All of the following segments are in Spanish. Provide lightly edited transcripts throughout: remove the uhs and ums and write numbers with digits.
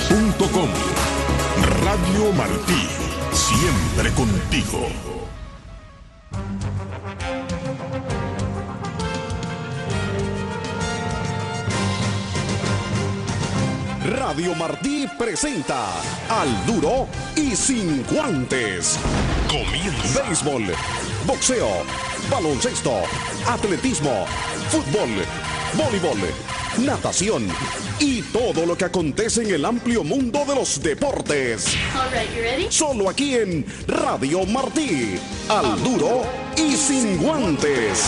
Radio Martí, siempre contigo. Radio Martí presenta Al Duro y Sin Guantes. Comienza. Béisbol, boxeo, baloncesto, atletismo, fútbol, voleibol, natación y todo lo que acontece en el amplio mundo de los deportes. All right, you ready? Solo aquí en Radio Martí. Al Duro y Sin Guantes.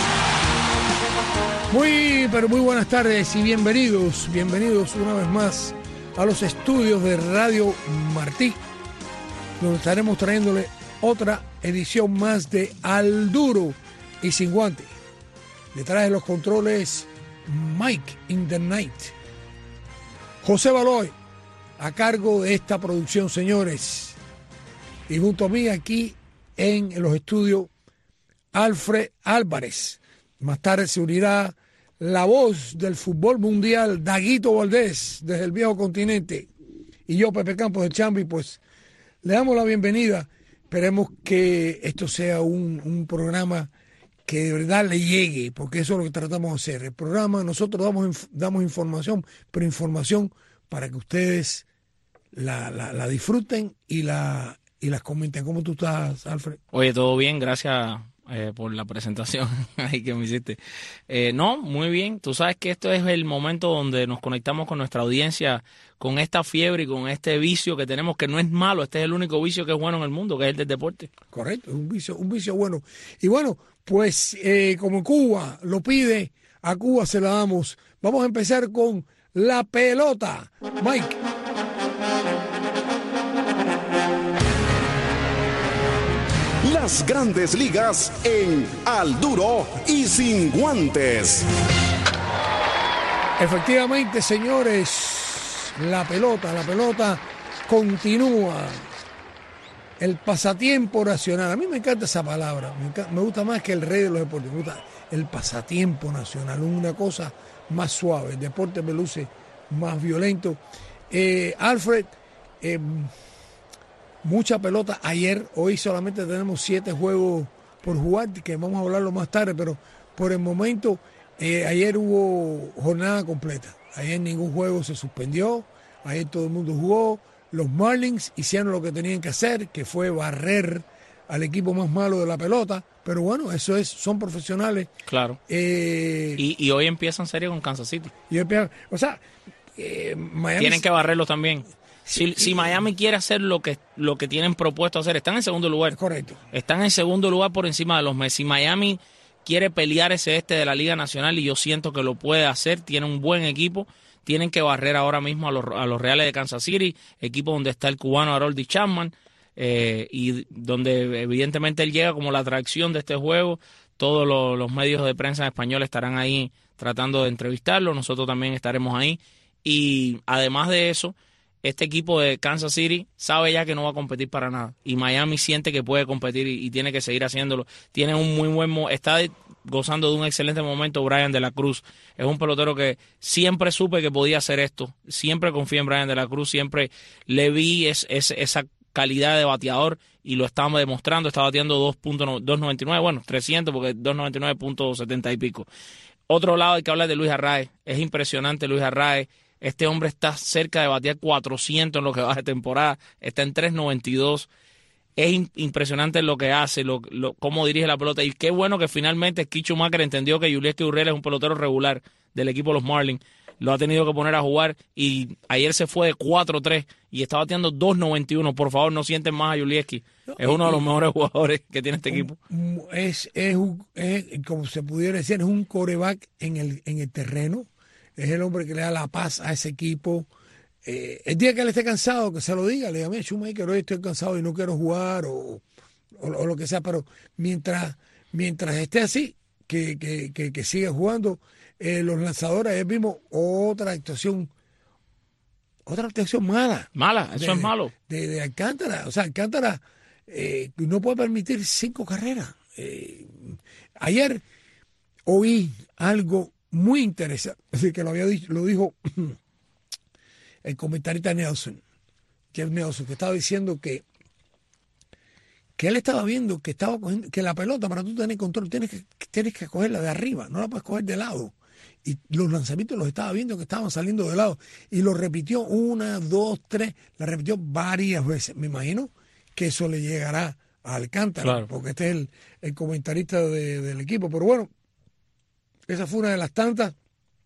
Pero muy buenas tardes y bienvenidos una vez más a los estudios de Radio Martí, donde estaremos trayéndole otra edición más de Al Duro y Sin Guantes. Detrás de los controles, Mike in the Night. José Baloy, a cargo de esta producción, señores. Y junto a mí aquí en los estudios, Alfred Álvarez. Más tarde se unirá la voz del fútbol mundial, Daguito Valdés, desde el viejo continente, y yo, Pepe Campos de Chambi. Pues le damos la bienvenida. Esperemos que esto sea un programa que de verdad le llegue, porque eso es lo que tratamos de hacer. El programa, nosotros damos información, pero información para que ustedes la disfruten y las comenten. ¿Cómo tú estás, Alfred? Oye, todo bien, gracias por la presentación ahí que me hiciste. No, muy bien. Tú sabes que esto es el momento donde nos conectamos con nuestra audiencia, con esta fiebre y con este vicio que tenemos, que no es malo. Este es el único vicio que es bueno en el mundo, que es el del deporte. Correcto, un vicio bueno. Y bueno, pues como Cuba lo pide, a Cuba se la damos. Vamos a empezar con la pelota. Mike. Las Grandes Ligas en Al Duro y Sin Guantes. Efectivamente, señores, la pelota continúa. El pasatiempo nacional. A mí me encanta esa palabra. Me gusta más que el rey de los deportes. Me gusta el pasatiempo nacional. Una cosa más suave. El deporte me luce más violento. Alfred, mucha pelota ayer. Hoy solamente tenemos 7 juegos por jugar, que vamos a hablarlo más tarde, pero por el momento ayer hubo jornada completa. Ayer ningún juego se suspendió. Ayer todo el mundo jugó. Los Marlins hicieron lo que tenían que hacer, que fue barrer al equipo más malo de la pelota. Pero bueno, son profesionales. Claro. Y hoy empiezan serie con Kansas City. Miami tienen que barrerlos también. Si Miami quiere hacer lo que tienen propuesto hacer, están en segundo lugar. Correcto. Están en segundo lugar por encima de los Mets. Si Miami quiere pelear ese de la Liga Nacional, y yo siento que lo puede hacer, tiene un buen equipo, tienen que barrer ahora mismo a los Reales de Kansas City, equipo donde está el cubano Aroldis Chapman, y donde evidentemente él llega como la atracción de este juego. Todos los medios de prensa en español estarán ahí tratando de entrevistarlo, nosotros también estaremos ahí. Y además de eso, este equipo de Kansas City sabe ya que no va a competir para nada. Y Miami siente que puede competir y tiene que seguir haciéndolo. Tiene un muy buen... Está gozando de un excelente momento Brian de la Cruz. Es un pelotero que siempre supe que podía hacer esto. Siempre confié en Brian de la Cruz. Siempre le vi esa calidad de bateador y lo estaba demostrando. Está bateando 2.99, bueno, 300 porque 299.70 y pico. Otro lado hay que hablar de Luis Arraez. Es impresionante Luis Arraez. Este hombre está cerca de batear 400 en lo que va de temporada. Está en 392. Es impresionante lo que hace, cómo dirige la pelota. Y qué bueno que finalmente Keith Schumacher entendió que Yulieski Gurriel es un pelotero regular del equipo de los Marlins. Lo ha tenido que poner a jugar y ayer se fue de 4-3 y está bateando 2.91. Por favor, no sienten más a Yulieski. Es uno de los mejores jugadores que tiene este equipo. Es como se pudiera decir, es un quarterback en el terreno. Es el hombre que le da la paz a ese equipo. El día que él esté cansado, que se lo diga, le llame a Schumacher, hoy estoy cansado y no quiero jugar o lo que sea, pero mientras esté así, que siga jugando. Los lanzadores, ayer vimos otra actuación mala. Eso es malo. De Alcántara. O sea, Alcántara no puede permitir 5 carreras. Ayer oí algo muy interesante, así que lo dijo el comentarista Jeff Nelson, que estaba diciendo que él estaba viendo que estaba cogiendo, que la pelota, para tú tener control, tienes que cogerla de arriba, no la puedes coger de lado. Y los lanzamientos los estaba viendo que estaban saliendo de lado. Y lo repitió 1, 2, 3, la repitió varias veces. Me imagino que eso le llegará a Alcántara, claro, porque este es el comentarista del equipo. Pero bueno, esa fue una de las tantas.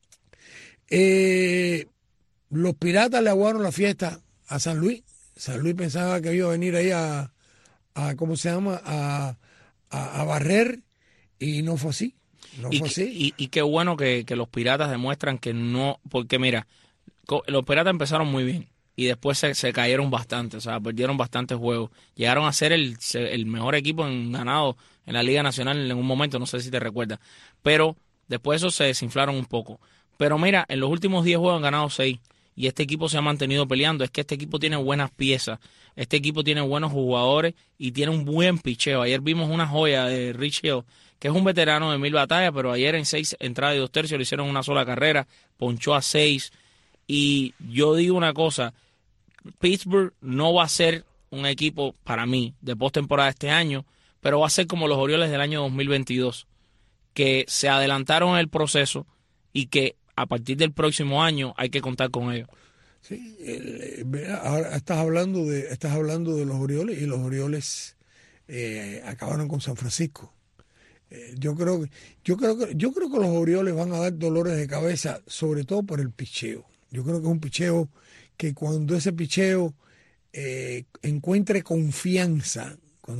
Los Piratas le aguaron la fiesta a San Luis. San Luis pensaba que iba a venir ahí a ¿cómo se llama? A barrer, y no fue así. Y qué bueno que los Piratas demuestran que no, porque mira, los Piratas empezaron muy bien y después se cayeron bastante, o sea, perdieron bastantes juegos. Llegaron a ser el mejor equipo en ganado en la Liga Nacional en un momento, no sé si te recuerdas, pero después eso se desinflaron un poco. Pero mira, en los últimos 10 juegos han ganado 6 y este equipo se ha mantenido peleando. Es que este equipo tiene buenas piezas, este equipo tiene buenos jugadores y tiene un buen picheo. Ayer vimos una joya de Rich Hill, que es un veterano de 1000 batallas, pero ayer en 6 entradas y 2 tercios le hicieron una sola carrera, ponchó a 6. Y yo digo una cosa, Pittsburgh no va a ser un equipo, para mí, de postemporada este año, pero va a ser como los Orioles del año 2022, que se adelantaron en el proceso y que a partir del próximo año hay que contar con ellos. Sí, ahora estás hablando de los Orioles, y los Orioles acabaron con San Francisco. Yo creo que los Orioles van a dar dolores de cabeza, sobre todo por el picheo. Yo creo que es un picheo que cuando ese picheo encuentre confianza,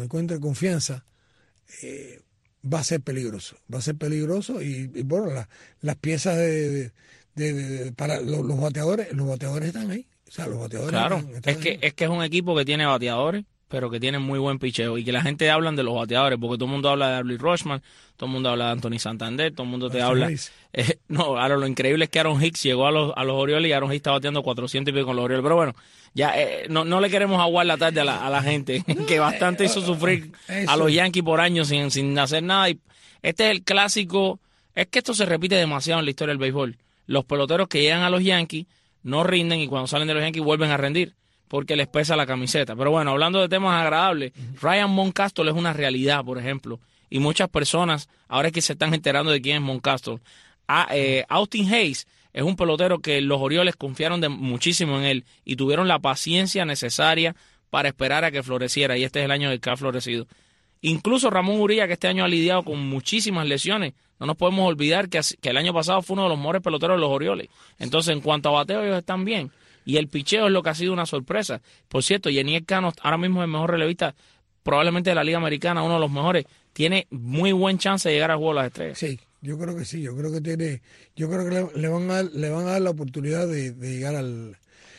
va a ser peligroso. Y bueno, las piezas para los bateadores están ahí. O sea, los bateadores claro, están ahí. Es que es un equipo que tiene bateadores, pero que tiene muy buen picheo, y que la gente habla de los bateadores, porque todo el mundo habla de Adley Rutschman, todo el mundo habla de Anthony Santander, todo el mundo te habla. No, ahora lo increíble es que Aaron Hicks llegó a los Orioles y Aaron Hicks está bateando 400 y pico con los Orioles. Pero bueno, ya no le queremos aguar la tarde a la gente, que bastante hizo sufrir a los Yankees por años sin hacer nada. Y este es el clásico, es que esto se repite demasiado en la historia del béisbol. Los peloteros que llegan a los Yankees no rinden, y cuando salen de los Yankees vuelven a rendir, porque les pesa la camiseta. Pero bueno, hablando de temas agradables, Ryan Mountcastle es una realidad, por ejemplo, y muchas personas ahora es que se están enterando de quién es Mountcastle. Austin Hayes es un pelotero que los Orioles confiaron muchísimo en él y tuvieron la paciencia necesaria para esperar a que floreciera, y este es el año del que ha florecido. Incluso Ramón Urias, que este año ha lidiado con muchísimas lesiones, no nos podemos olvidar que el año pasado fue uno de los mejores peloteros de los Orioles. Entonces, en cuanto a bateo, ellos están bien. Y el picheo es lo que ha sido una sorpresa. Por cierto, Yeniel Cano ahora mismo es el mejor relevista probablemente de la Liga Americana, uno de los mejores. Tiene muy buen chance de llegar al Juego de las Estrellas. Sí, yo creo que sí. Yo creo que le van a dar la oportunidad de llegar al...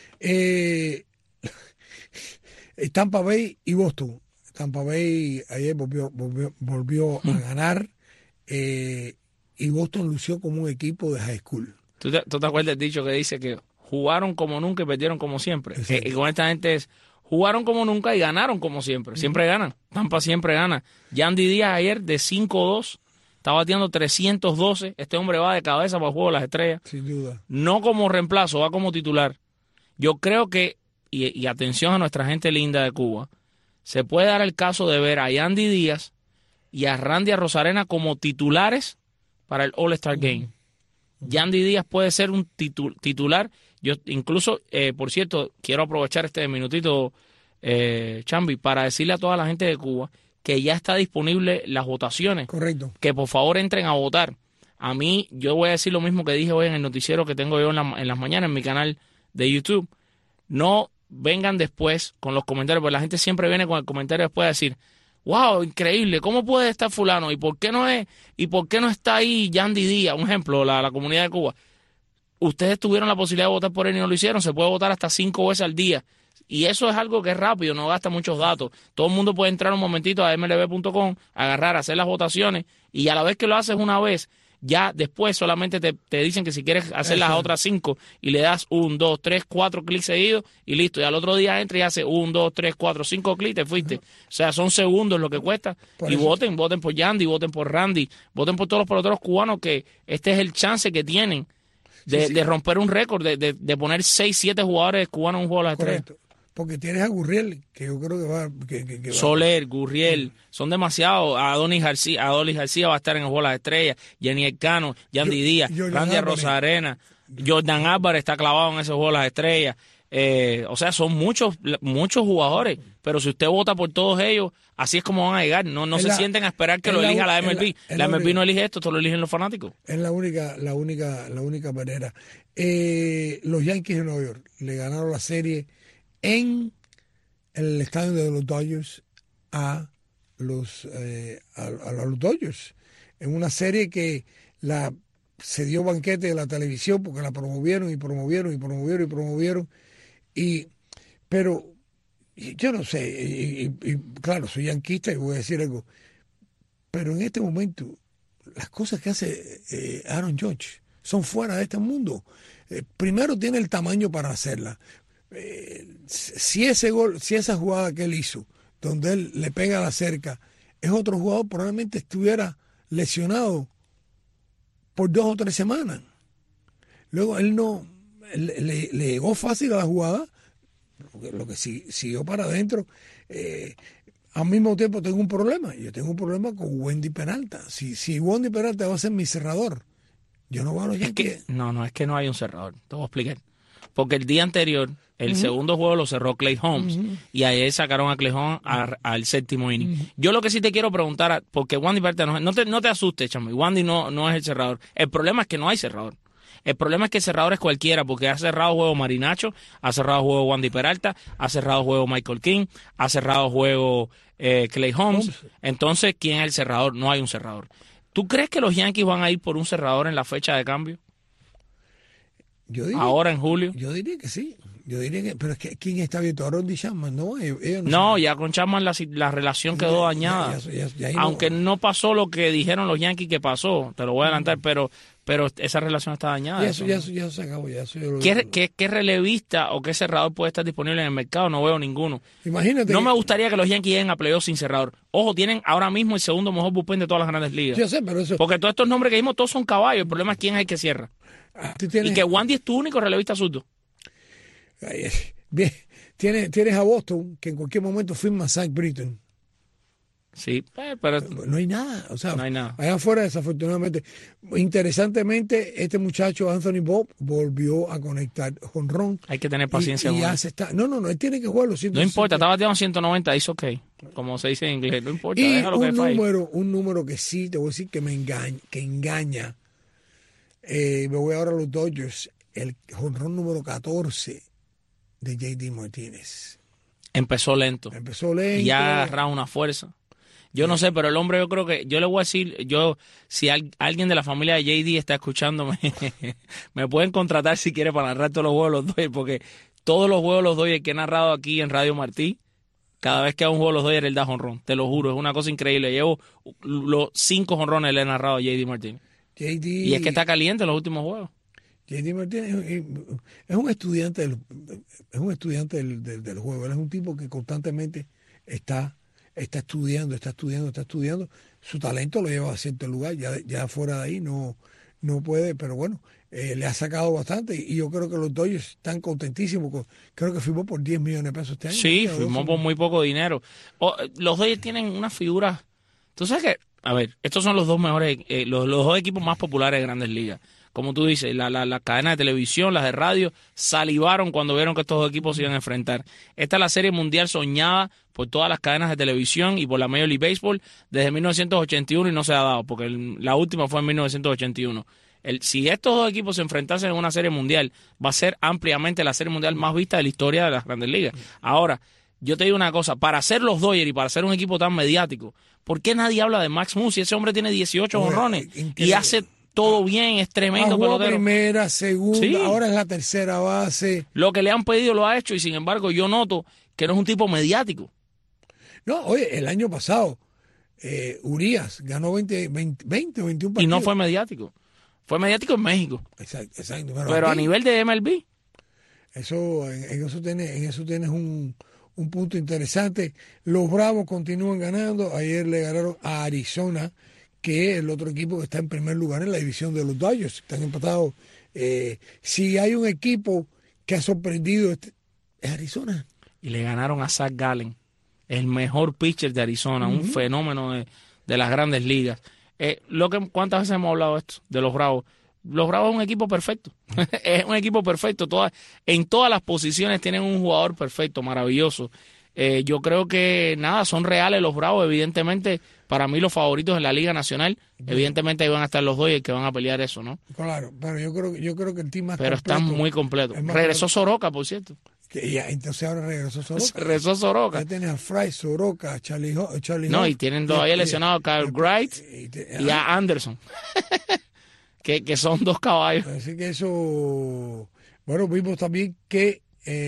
Tampa Bay y Boston. Tampa Bay ayer volvió a ganar, y Boston lució como un equipo de high school. ¿Tú te acuerdas del dicho que dice que jugaron como nunca y perdieron como siempre? Y con esta gente es, jugaron como nunca y ganaron como siempre. Siempre ganan. Tampa siempre gana. Yandy Díaz ayer de 5-2, está bateando 312. Este hombre va de cabeza para el Juego de las Estrellas. Sin duda. No como reemplazo, va como titular. Yo creo que, y atención a nuestra gente linda de Cuba, se puede dar el caso de ver a Yandy Díaz y a Randy Arozarena como titulares para el All-Star Game. Yandy Díaz puede ser un titular. Yo incluso, por cierto, quiero aprovechar este minutito, Chambi, para decirle a toda la gente de Cuba que ya está disponible las votaciones. Correcto. Que por favor entren a votar. A mí, yo voy a decir lo mismo que dije hoy en el noticiero que tengo yo en las mañanas en mi canal de YouTube. No vengan después con los comentarios, porque la gente siempre viene con el comentario después de decir, wow, increíble, ¿cómo puede estar fulano? ¿Y por qué no está ahí Yandy Díaz? Un ejemplo, la comunidad de Cuba. Ustedes tuvieron la posibilidad de votar por él y no lo hicieron. Se puede votar hasta 5 veces al día. Y eso es algo que es rápido, no gasta muchos datos. Todo el mundo puede entrar un momentito a mlb.com, agarrar, hacer las votaciones, y a la vez que lo haces una vez, ya después solamente te dicen que si quieres hacer las otras 5 y le das 1, 2, 3, 4 clics seguidos y listo. Y al otro día entra y hace 1, 2, 3, 4, 5 clics, te fuiste. O sea, son segundos lo que cuesta. Y voten por Yandy, voten por Randy, voten por todos los peloteros cubanos, que este es el chance que tienen de romper un récord, de poner 6, 7 jugadores cubanos en un juego de las estrellas. Correcto. Porque tienes a Gurriel, que yo creo que va... Soler, Gurriel, son demasiados. Adolis García va a estar en el juego de las estrellas. Jenny Elcano, Yandy Díaz, Randy Rosarena, Jordan Álvarez está clavado en ese juego de las estrellas. O sea, son muchos jugadores. Pero si usted vota por todos ellos, así es como van a llegar. No se sienten a esperar que lo elija la MLB. La MLB no elige esto lo eligen los fanáticos. Es la única manera. Los Yankees de Nueva York le ganaron la serie en el estadio de los Dodgers a los Dodgers, en una serie que se dio banquete de la televisión porque la promovieron, pero yo no sé, y claro, soy yanquista y voy a decir algo, pero en este momento las cosas que hace Aaron Judge son fuera de este mundo. Primero tiene el tamaño para hacerla. Si esa jugada que él hizo, donde él le pega a la cerca, es otro jugador, probablemente estuviera lesionado por 2 o 3 semanas. Luego él le llegó fácil a la jugada, lo que siguió para adentro. Al mismo tiempo tengo un problema. Yo tengo un problema con Wendy Peralta. Si Wendy Peralta va a ser mi cerrador, yo no voy a los Yankees. Es que no hay un cerrador. Te voy a explicar. Porque el día anterior, el segundo juego lo cerró Clay Holmes. Y ayer sacaron a Clay Holmes al séptimo inning. Yo lo que sí te quiero preguntar, porque Wandy Peralta no te asustes, chamo. Wandy no es el cerrador. El problema es que no hay cerrador. El problema es que el cerrador es cualquiera, porque ha cerrado juego Marinacho, ha cerrado juego Wandy Peralta, ha cerrado juego Michael King, ha cerrado juego Clay Holmes. Entonces, ¿quién es el cerrador? No hay un cerrador. ¿Tú crees que los Yankees van a ir por un cerrador en la fecha de cambio? Ahora en julio. Yo diría que sí. Pero es que ¿quién está abierto? Aroldis Chapman, ¿no? No, ya con Chapman la relación quedó dañada. Ya aunque no pasó lo que dijeron los Yankees que pasó, te lo voy a adelantar, pero esa relación está dañada. Ya se acabó. ¿Qué relevista o qué cerrador puede estar disponible en el mercado? No veo ninguno. Imagínate. No me gustaría que los Yankees lleguen a playoffs sin cerrador. Ojo, tienen ahora mismo el segundo mejor bullpen de todas las grandes ligas. Yo sé, pero eso... Porque todos estos nombres que dijimos, todos son caballos. El problema es quién es el que cierra. Y que Wandy es tu único relevista zurdo. Bien, tienes a Boston, que en cualquier momento firma a Zach Britton. Sí, pero no hay nada, o sea, no hay nada. Allá afuera, desafortunadamente. Interesantemente, este muchacho Anthony Bob volvió a conectar jonrón. Hay que tener paciencia. Y ya se está. No, él tiene que jugarlo. No importa, está bateando 150, es ok, como se dice en inglés, no importa. Y un número que sí, te voy a decir que me engaña. Me voy ahora a los Dodgers, el jonrón número 14 de J.D. Martínez. Empezó lento. Y ha agarrado una fuerza. Yo no sé, pero el hombre, yo creo que, yo le voy a decir, si alguien de la familia de J.D. está escuchándome, me pueden contratar si quiere para narrar todos los juegos de los Dodgers, porque todos los juegos de los Dodgers que he narrado aquí en Radio Martí, cada vez que hago un juego de los Dodgers, él da jonrón, te lo juro, es una cosa increíble. Llevo los 5 jonrones le he narrado a J.D. Martínez. Y es que está caliente en los últimos juegos. J.D. Martínez es un estudiante del juego. Él es un tipo que constantemente está estudiando. Su talento lo lleva a cierto lugar. Ya fuera de ahí no puede, pero bueno, le ha sacado bastante. Y yo creo que los Dodgers están contentísimos. Creo que firmó por $10 millones este año. Sí, firmó por muy poco dinero. Los Dodgers tienen unas figuras. ¿Tú sabes qué? A ver, estos son los dos mejores, los dos equipos más populares de Grandes Ligas. Como tú dices, la cadena de televisión, las de radio, salivaron cuando vieron que estos dos equipos se iban a enfrentar. Esta es la serie mundial soñada por todas las cadenas de televisión y por la Major League Baseball desde 1981 y no se ha dado, porque la última fue en 1981. Si estos dos equipos se enfrentasen en una serie mundial, va a ser ampliamente la serie mundial más vista de la historia de las Grandes Ligas. Ahora, yo te digo una cosa, para ser los Dodgers y para ser un equipo tan mediático, ¿por qué nadie habla de Max Muncy? Ese hombre tiene 18 jonrones y hace todo bien, es tremendo pelotero. Primera, segunda, ahora es la tercera base. Lo que le han pedido lo ha hecho y sin embargo yo noto que no es un tipo mediático. No, oye, el año pasado Urias ganó 20 o 21 partidos. Y no fue mediático. Fue mediático en México. Exacto. Pero a nivel de MLB. En eso tienes un punto interesante. Los Bravos continúan ganando. Ayer le ganaron a Arizona, que es el otro equipo que está en primer lugar en la división de los Dodgers. Están empatados Si hay un equipo que ha sorprendido, es Arizona. Y le ganaron a Zach Gallen, el mejor pitcher de Arizona, un fenómeno de las grandes ligas. ¿Cuántas veces hemos hablado esto de los Bravos? Los Bravos es un equipo perfecto. Es un equipo perfecto. En todas las posiciones tienen un jugador perfecto, maravilloso. Yo creo que son reales los Bravos. Evidentemente, para mí los favoritos en la Liga Nacional, evidentemente ahí van a estar los Dodgers que van a pelear eso, ¿no? Claro, pero yo creo que el team más pero completo. Están muy completos. Regresó Soroka, por cierto. Entonces ahora regresó Soroka. Regresó Soroka. Ya tienes a Fry, Soroka, Charlie No, y tienen todavía lesionado a Kyle Wright y a Anderson. que son dos caballos. Así que eso... Bueno, vimos también que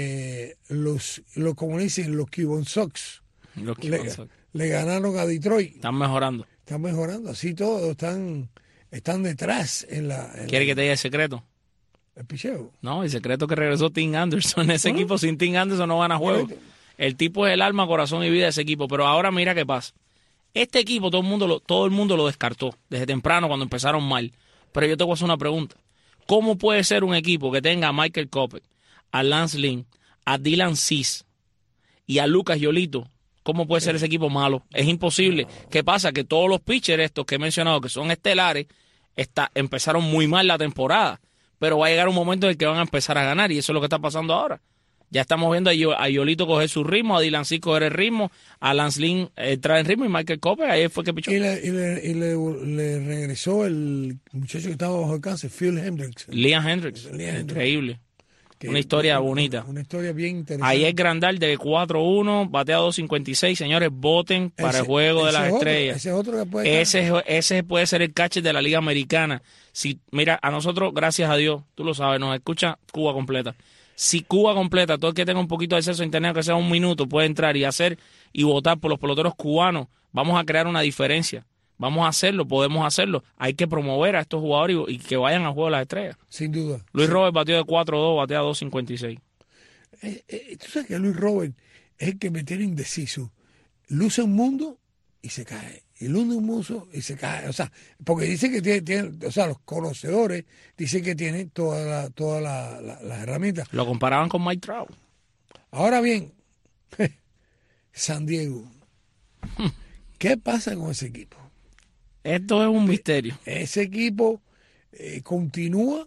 como dicen, los Cuban Sox le ganaron a Detroit. Están mejorando. Así todos están detrás en la... ¿Quiere que te diga el secreto? El picheo. No, el secreto es que regresó Tim Anderson. Ese equipo sin Tim Anderson no van a juego. El tipo es el alma, corazón y vida de ese equipo. Pero ahora mira qué pasa. Este equipo todo el mundo lo descartó desde temprano cuando empezaron mal. Pero yo te voy a hacer una pregunta. ¿Cómo puede ser un equipo que tenga a Michael Kopech, a Lance Lynn, a Dylan Cease y a Lucas Yolito? ¿Cómo puede ser ese equipo malo? Es imposible. ¿Qué pasa? Que todos los pitchers estos que he mencionado, que son estelares, empezaron muy mal la temporada. Pero va a llegar un momento en el que van a empezar a ganar y eso es lo que está pasando ahora. Ya estamos viendo a Yolito coger su ritmo, a Dylan Cease coger el ritmo, a Lance Lynn entrar en ritmo y Michael Kopech, ahí fue que pichó. Y le regresó el muchacho que estaba bajo el cáncer, Phil Hendricks. Liam Hendricks, increíble. Una historia bonita. Una historia bien interesante. Ayer Grandal de 4-1, batea 2.56. Señores, voten para el juego de las estrellas. Ese es otro que puede ese puede ser el catcher de la Liga Americana. Mira, a nosotros, gracias a Dios, tú lo sabes, nos escucha Cuba completa. Si Cuba completa, todo el que tenga un poquito de acceso a internet, que sea un minuto, puede entrar y votar por los peloteros cubanos. Vamos a crear una diferencia. Vamos a hacerlo, podemos hacerlo. Hay que promover a estos jugadores y que vayan al juego de las estrellas. Sin duda. Luis Robert batió de 4-2, batea 2.56. Tú sabes que Luis Robert es el que me tiene indeciso. Luce un mundo y se cae. Y luce un mundo y se cae. O sea, porque dice que tiene, o sea, los conocedores dicen que tiene todas las herramientas. Lo comparaban con Mike Trout. Ahora bien, San Diego. ¿Qué pasa con ese equipo? Esto es un misterio. Ese equipo continúa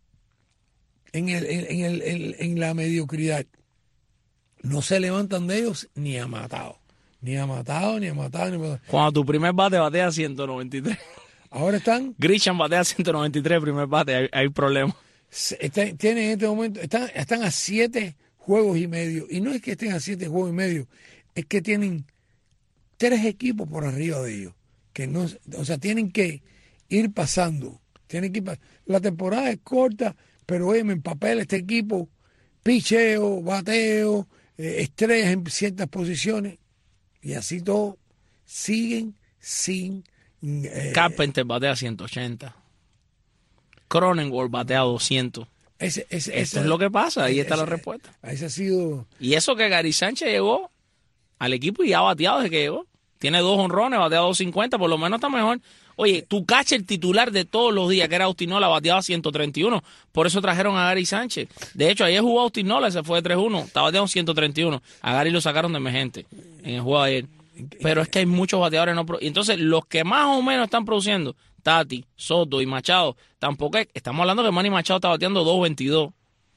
en la mediocridad. No se levantan de ellos ni a matado. Cuando tu primer bate batea 193. Ahora están... Grisham batea 193 primer bate, hay problemas. Tienen en este momento, están a 7 juegos y medio. Y no es que estén a 7 juegos y medio, es que tienen 3 equipos por arriba de ellos. Que no, o sea, tienen que ir pasando. La temporada es corta, pero en papel este equipo, picheo, bateo, estrellas en ciertas posiciones, y así todo, siguen sin... Carpenter batea 180. Cronenworth batea 200. Esto es lo que pasa, ahí está la respuesta. Ese ha sido... Y eso que Gary Sánchez llegó al equipo y ha bateado desde que llegó. Tiene 2 honrones, batea 250, por lo menos está mejor. Oye, tu catcher titular de todos los días, que era Austin Nola, bateaba 131. Por eso trajeron a Gary Sánchez. De hecho, ayer jugó Austin Nola, se fue de 3-1. Estaba bateando 131. A Gary lo sacaron de emergente en el juego de ayer. Pero es que hay muchos bateadores no y entonces, los que más o menos están produciendo, Tati, Soto y Machado, tampoco estamos hablando que Manny Machado está bateando 2.22.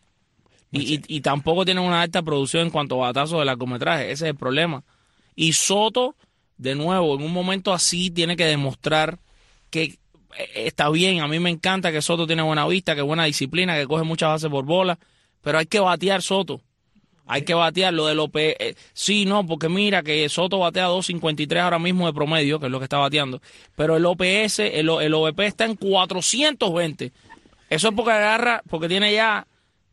Y tampoco tienen una alta producción en cuanto a batazos de largometraje. Ese es el problema. Y Soto, de nuevo, en un momento así, tiene que demostrar que está bien. A mí me encanta que Soto tiene buena vista, que buena disciplina, que coge muchas bases por bola, pero hay que batear Soto. Hay que batear lo del OPS. Sí, no, porque mira que Soto batea 2.53 ahora mismo de promedio, que es lo que está bateando, pero el OPS, el OVP está en 420. Eso es porque tiene ya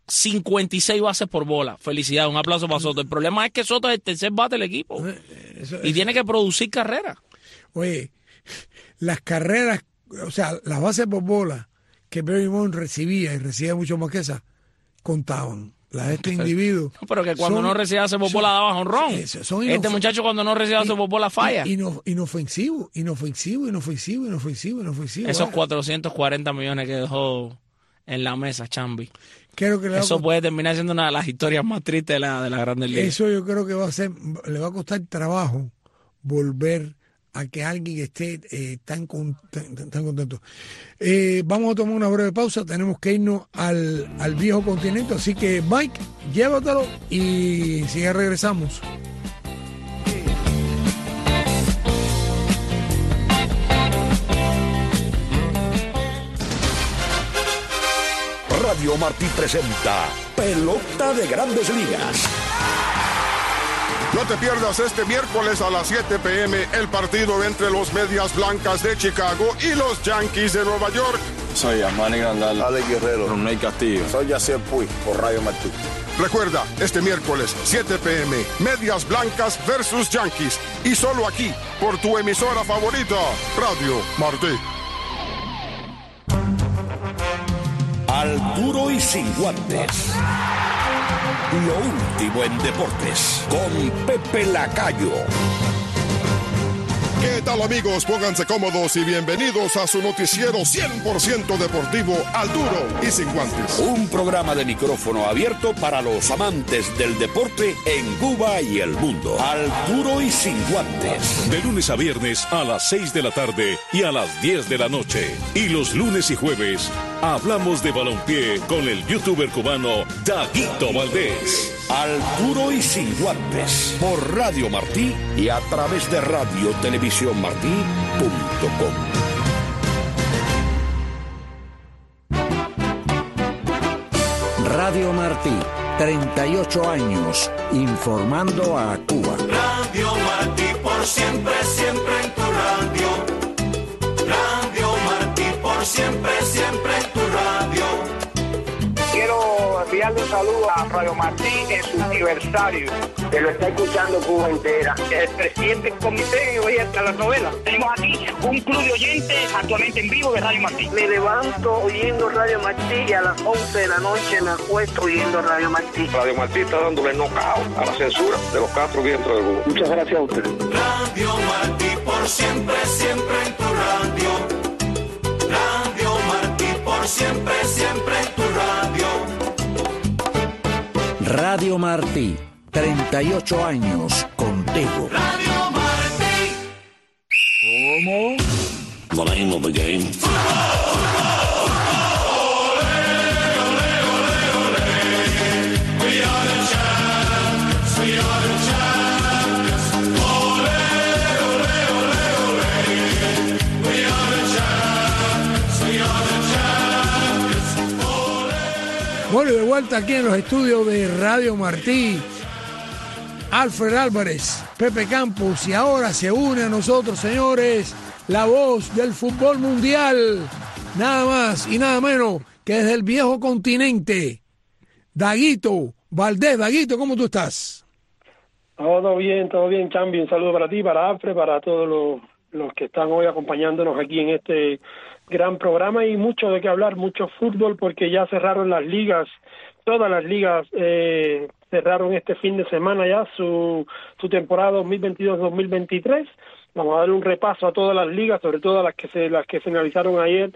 56 bases por bola. Felicidades, un aplauso para Soto. El problema es que Soto es el tercer bate del equipo y tiene que producir carreras. Oye, las carreras, o sea, las bases por bola que Barry Bonds recibía, y recibía mucho más que esas, contaban. Las de este individuo. Pero que cuando no recibía base por bola daba jonrón. Este muchacho cuando no recibía base por bola falla. Inofensivo. Esos 440 millones que dejó en la mesa, Chambi. Creo que eso puede terminar siendo una de las historias más tristes de la Grandes Ligas. Eso yo creo que le va a costar trabajo volver a que alguien esté tan contento. Vamos a tomar una breve pausa, tenemos que irnos al viejo continente, así que Mike, llévatelo y si ya regresamos. Radio Martí presenta Pelota de Grandes Ligas. No te pierdas este miércoles a las 7 p.m. el partido entre los Medias Blancas de Chicago y los Yankees de Nueva York. Soy Manny Grandal, Alex Guerrero, Ronald Castillo. Soy Yacier Puig por Radio Martí. Recuerda, este miércoles 7 p.m. Medias Blancas versus Yankees y solo aquí por tu emisora favorita, Radio Martí. Al duro y sin guantes. Lo último en deportes con Pepe Lacayo. ¿Qué tal, amigos? Pónganse cómodos y bienvenidos a su noticiero 100% deportivo Al Duro y Sin Guantes. Un programa de micrófono abierto para los amantes del deporte en Cuba y el mundo. Al Duro y Sin Guantes. De lunes a viernes a las 6 de la tarde y a las 10 de la noche. Y los lunes y jueves hablamos de balompié con el youtuber cubano Daguito Valdés. Al Duro y Sin Guantes por Radio Martí y a través de radiotelevisiónmartí.com. Radio Martí, 38 años informando a Cuba. Radio Martí por siempre, siempre en tu radio. Radio Martí por siempre, siempre en tu radio. Quiero enviarle un saludo a Radio Martí en su aniversario, que lo está escuchando Cuba entera. El presidente del comité oye hasta las novelas. Tenemos aquí un club de oyentes actualmente en vivo de Radio Martí. Me levanto oyendo Radio Martí y a las 11 de la noche me acuesto oyendo Radio Martí. Radio Martí está dándole knockout a la censura de los Castro dentro del Cuba. Muchas gracias a ustedes. Radio Martí por siempre, siempre en tu radio. Radio Martí por siempre, siempre en tu radio. Radio Martí, 38 años contigo. Radio Martí. ¿Cómo? The name of the game. Bueno, y de vuelta aquí en los estudios de Radio Martí, Alfred Álvarez, Pepe Campos, y ahora se une a nosotros, señores, la voz del fútbol mundial, nada más y nada menos que desde el viejo continente, Daguito Valdés. Daguito, ¿cómo tú estás? Todo bien, Chambi. Un saludo para ti, para Alfred, para todos los que están hoy acompañándonos aquí en este gran programa y mucho de qué hablar, mucho fútbol porque ya cerraron las ligas, todas las ligas cerraron este fin de semana ya su temporada 2022-2023. Vamos a dar un repaso a todas las ligas, sobre todo a las que finalizaron ayer,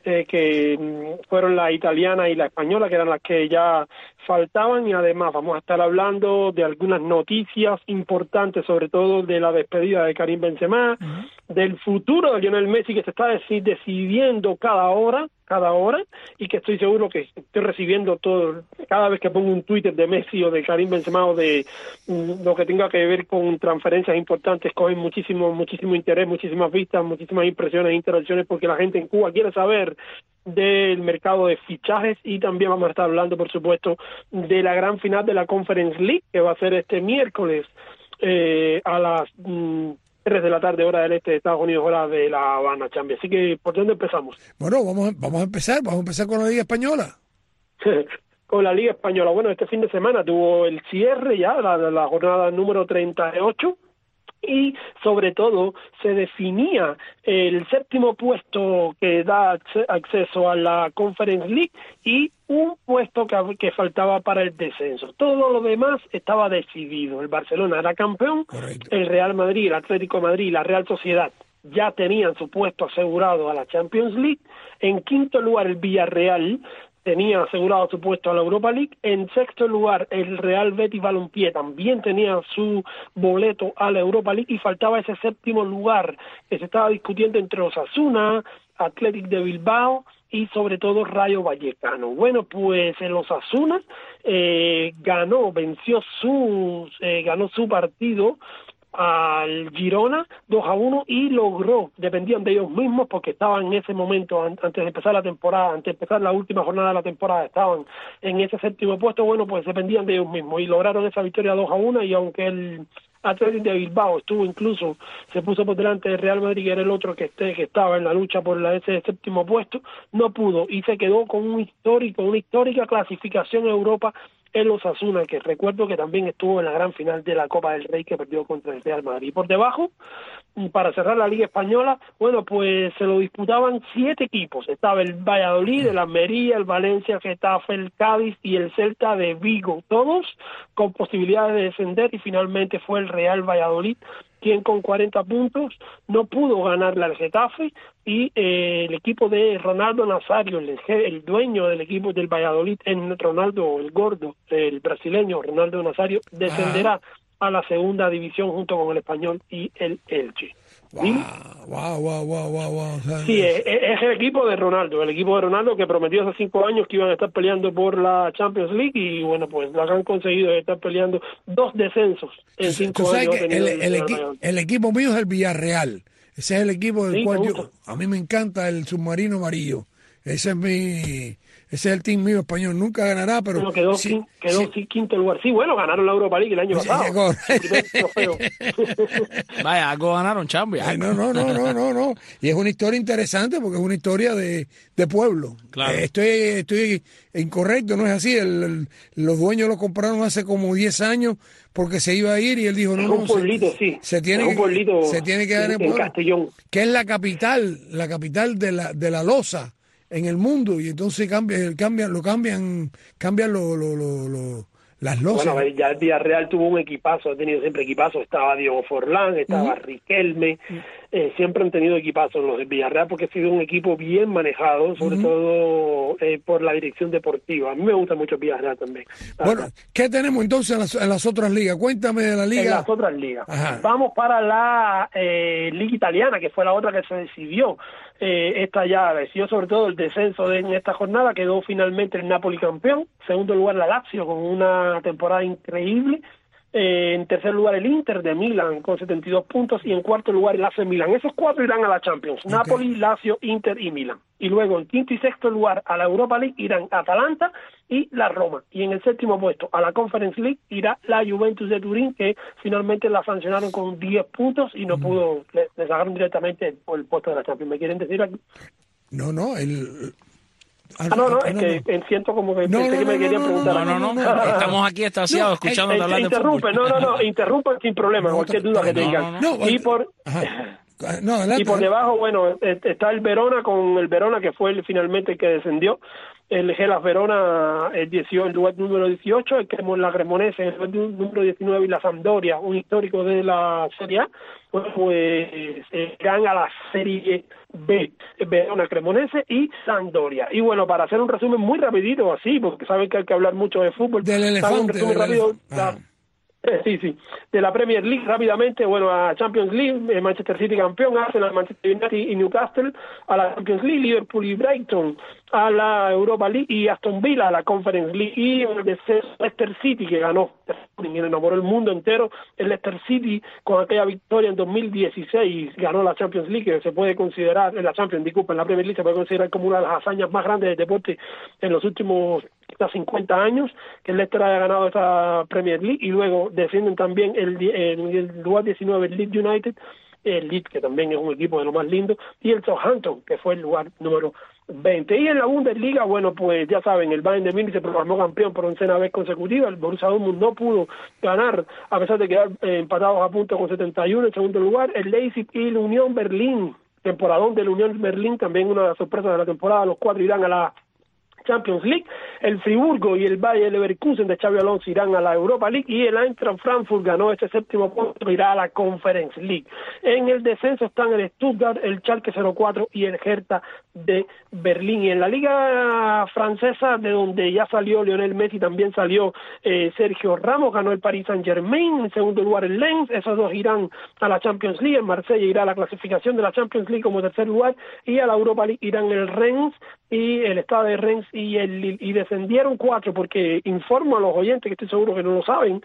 que fueron la italiana y la española, que eran las que ya faltaban, y además vamos a estar hablando de algunas noticias importantes, sobre todo de la despedida de Karim Benzema, del futuro de Lionel Messi, que se está decidiendo cada hora, y que estoy seguro que estoy recibiendo todo, cada vez que pongo un Twitter de Messi o de Karim Benzema o de lo que tenga que ver con transferencias importantes, cogen muchísimo interés, muchísimas vistas, muchísimas impresiones e interacciones, porque la gente en Cuba quiere saber del mercado de fichajes, y también vamos a estar hablando, por supuesto, de la gran final de la Conference League, que va a ser este miércoles a las 3 de la tarde, hora del este de Estados Unidos, hora de La Habana, Chambi. Así que, ¿por dónde empezamos? Bueno, vamos a empezar con la Liga Española. Con la Liga Española. Bueno, este fin de semana tuvo el cierre ya, la jornada número 38, y sobre todo se definía el séptimo puesto que da acceso a la Conference League y un puesto que faltaba para el descenso. Todo lo demás estaba decidido. El Barcelona era campeón. Correcto. El Real Madrid, el Atlético de Madrid y la Real Sociedad ya tenían su puesto asegurado a la Champions League. En quinto lugar el Villarreal tenía asegurado su puesto a la Europa League. En sexto lugar, el Real Betis Balompié también tenía su boleto a la Europa League, y faltaba ese séptimo lugar que se estaba discutiendo entre Osasuna, Athletic de Bilbao y sobre todo Rayo Vallecano. Bueno, pues el Osasuna ganó su partido al Girona 2-1 y logró, dependían de ellos mismos porque estaban en ese momento, antes de empezar la temporada, antes de empezar la última jornada de la temporada, estaban en ese séptimo puesto. Bueno, pues dependían de ellos mismos y lograron esa victoria 2-1, y aunque el Athletic de Bilbao se puso por delante del Real Madrid, que era el otro que estaba en la lucha por ese séptimo puesto, no pudo y se quedó con una histórica clasificación a Europa el Osasuna, que recuerdo que también estuvo en la gran final de la Copa del Rey, que perdió contra el Real Madrid. Por debajo, para cerrar la Liga Española, bueno, pues se lo disputaban 7 equipos. Estaba el Valladolid, el Almería, el Valencia, el Getafe, el Cádiz y el Celta de Vigo, todos con posibilidades de descender, y finalmente fue el Real Valladolid quien con 40 puntos no pudo ganarle al Getafe, y el equipo de Ronaldo Nazario, el dueño del equipo del Valladolid, Ronaldo el Gordo, el brasileño Ronaldo Nazario, descenderá a la segunda división junto con el Español y el Elche. Wow. Sí, es el equipo de Ronaldo, que prometió hace 5 años que iban a estar peleando por la Champions League, y bueno, pues lo que han conseguido es estar peleando 2 descensos en 5 años. El equipo mío es el Villarreal. Ese es el equipo del cual a mí me encanta, el submarino amarillo. Ese es el team mío español. Nunca ganará, pero... Bueno, quedó quinto lugar. Sí, bueno, ganaron la Europa League el año pasado. Vaya, algo ganaron, Champions. No. Y es una historia interesante porque es una historia de pueblo. Claro. Estoy incorrecto, no es así. Los dueños lo compraron hace como 10 años porque se iba a ir, y él dijo, un pueblito, se tiene que dar en Castellón, que es la capital de la loza en el mundo, y entonces cambian las losas. Bueno, ya el Villarreal tuvo un equipazo, ha tenido siempre equipazo. Estaba Diego Forlán, estaba Riquelme, siempre han tenido equipazos los del Villarreal, porque ha sido un equipo bien manejado, sobre todo por la dirección deportiva. A mí me gusta mucho el Villarreal también. Bueno, ¿qué tenemos entonces en las otras ligas? Cuéntame de la liga. En las otras ligas. Vamos para la liga italiana, que fue la otra que se decidió. Esta ya decidió sobre todo el descenso en esta jornada. Quedó finalmente el Napoli campeón. Segundo lugar la Lazio con una temporada increíble. En tercer lugar el Inter de Milán con 72 puntos, y en cuarto lugar el AC Milán. Esos 4 irán a la Champions: Napoli, Lazio, Inter y Milán. Y luego en quinto y sexto lugar a la Europa League irán Atalanta y la Roma. Y en el séptimo puesto a la Conference League irá la Juventus de Turín, que finalmente la sancionaron con 10 puntos y no pudo, le sacaron directamente por el puesto de la Champions. ¿Me quieren decir aquí? No, siento como que pensé que me querían preguntar. No, estamos aquí estaciados escuchando hablar de fútbol. Interrumpen sin problema, cualquier duda que tengan. Y por debajo, bueno, está el Verona, que fue finalmente el que descendió. El Hellas Verona, el lugar número 18, la Cremonese, el lugar número 19, y la Sampdoria, un histórico de la Serie A, pues irán a la Serie B, Verona, Cremonese y Sampdoria. Y bueno, para hacer un resumen muy rapidito, así, porque saben que hay que hablar mucho de fútbol. Del elefante. Sí, de la Premier League rápidamente, bueno, a Champions League, Manchester City campeón, Arsenal, Manchester United y Newcastle a la Champions League, Liverpool y Brighton a la Europa League, y Aston Villa a la Conference League, y el Leicester City, que ganó, enamoró el mundo entero. El Leicester City, con aquella victoria en 2016, ganó la Champions League, que se puede considerar, en la Premier League se puede considerar como una de las hazañas más grandes del deporte en los últimos 50 años, que el Leicester haya ganado esa Premier League. Y luego descienden también el lugar 19 el Leeds United, el Leeds, que también es un equipo de lo más lindo, y el Southampton, que fue el lugar número 20. Y en la Bundesliga, bueno, pues ya saben, el Bayern de Múnich se proclamó campeón por 11ª vez consecutiva. El Borussia Dortmund no pudo ganar, a pesar de quedar empatados a punto con 71 en segundo lugar. El Leipzig y la Unión Berlín, temporadón de la Unión Berlín, también una de las sorpresas de la temporada. Los 4 irán a la Champions League. El Friburgo y el Bayer Leverkusen de Xabi Alonso irán a la Europa League y el Eintracht Frankfurt ganó este 7º puesto, irá a la Conference League. En el descenso están el Stuttgart, el Schalke 04 y el Hertha de Berlín. Y en la Liga Francesa, de donde ya salió Lionel Messi, también salió Sergio Ramos, ganó el Paris Saint-Germain, en segundo lugar el Lens, esos dos irán a la Champions League, en Marsella irá a la clasificación de la Champions League como tercer lugar, y a la Europa League irán el Rennes y el Stade de Rennes y el Lille, y descendieron 4, porque informo a los oyentes, que estoy seguro que no lo saben,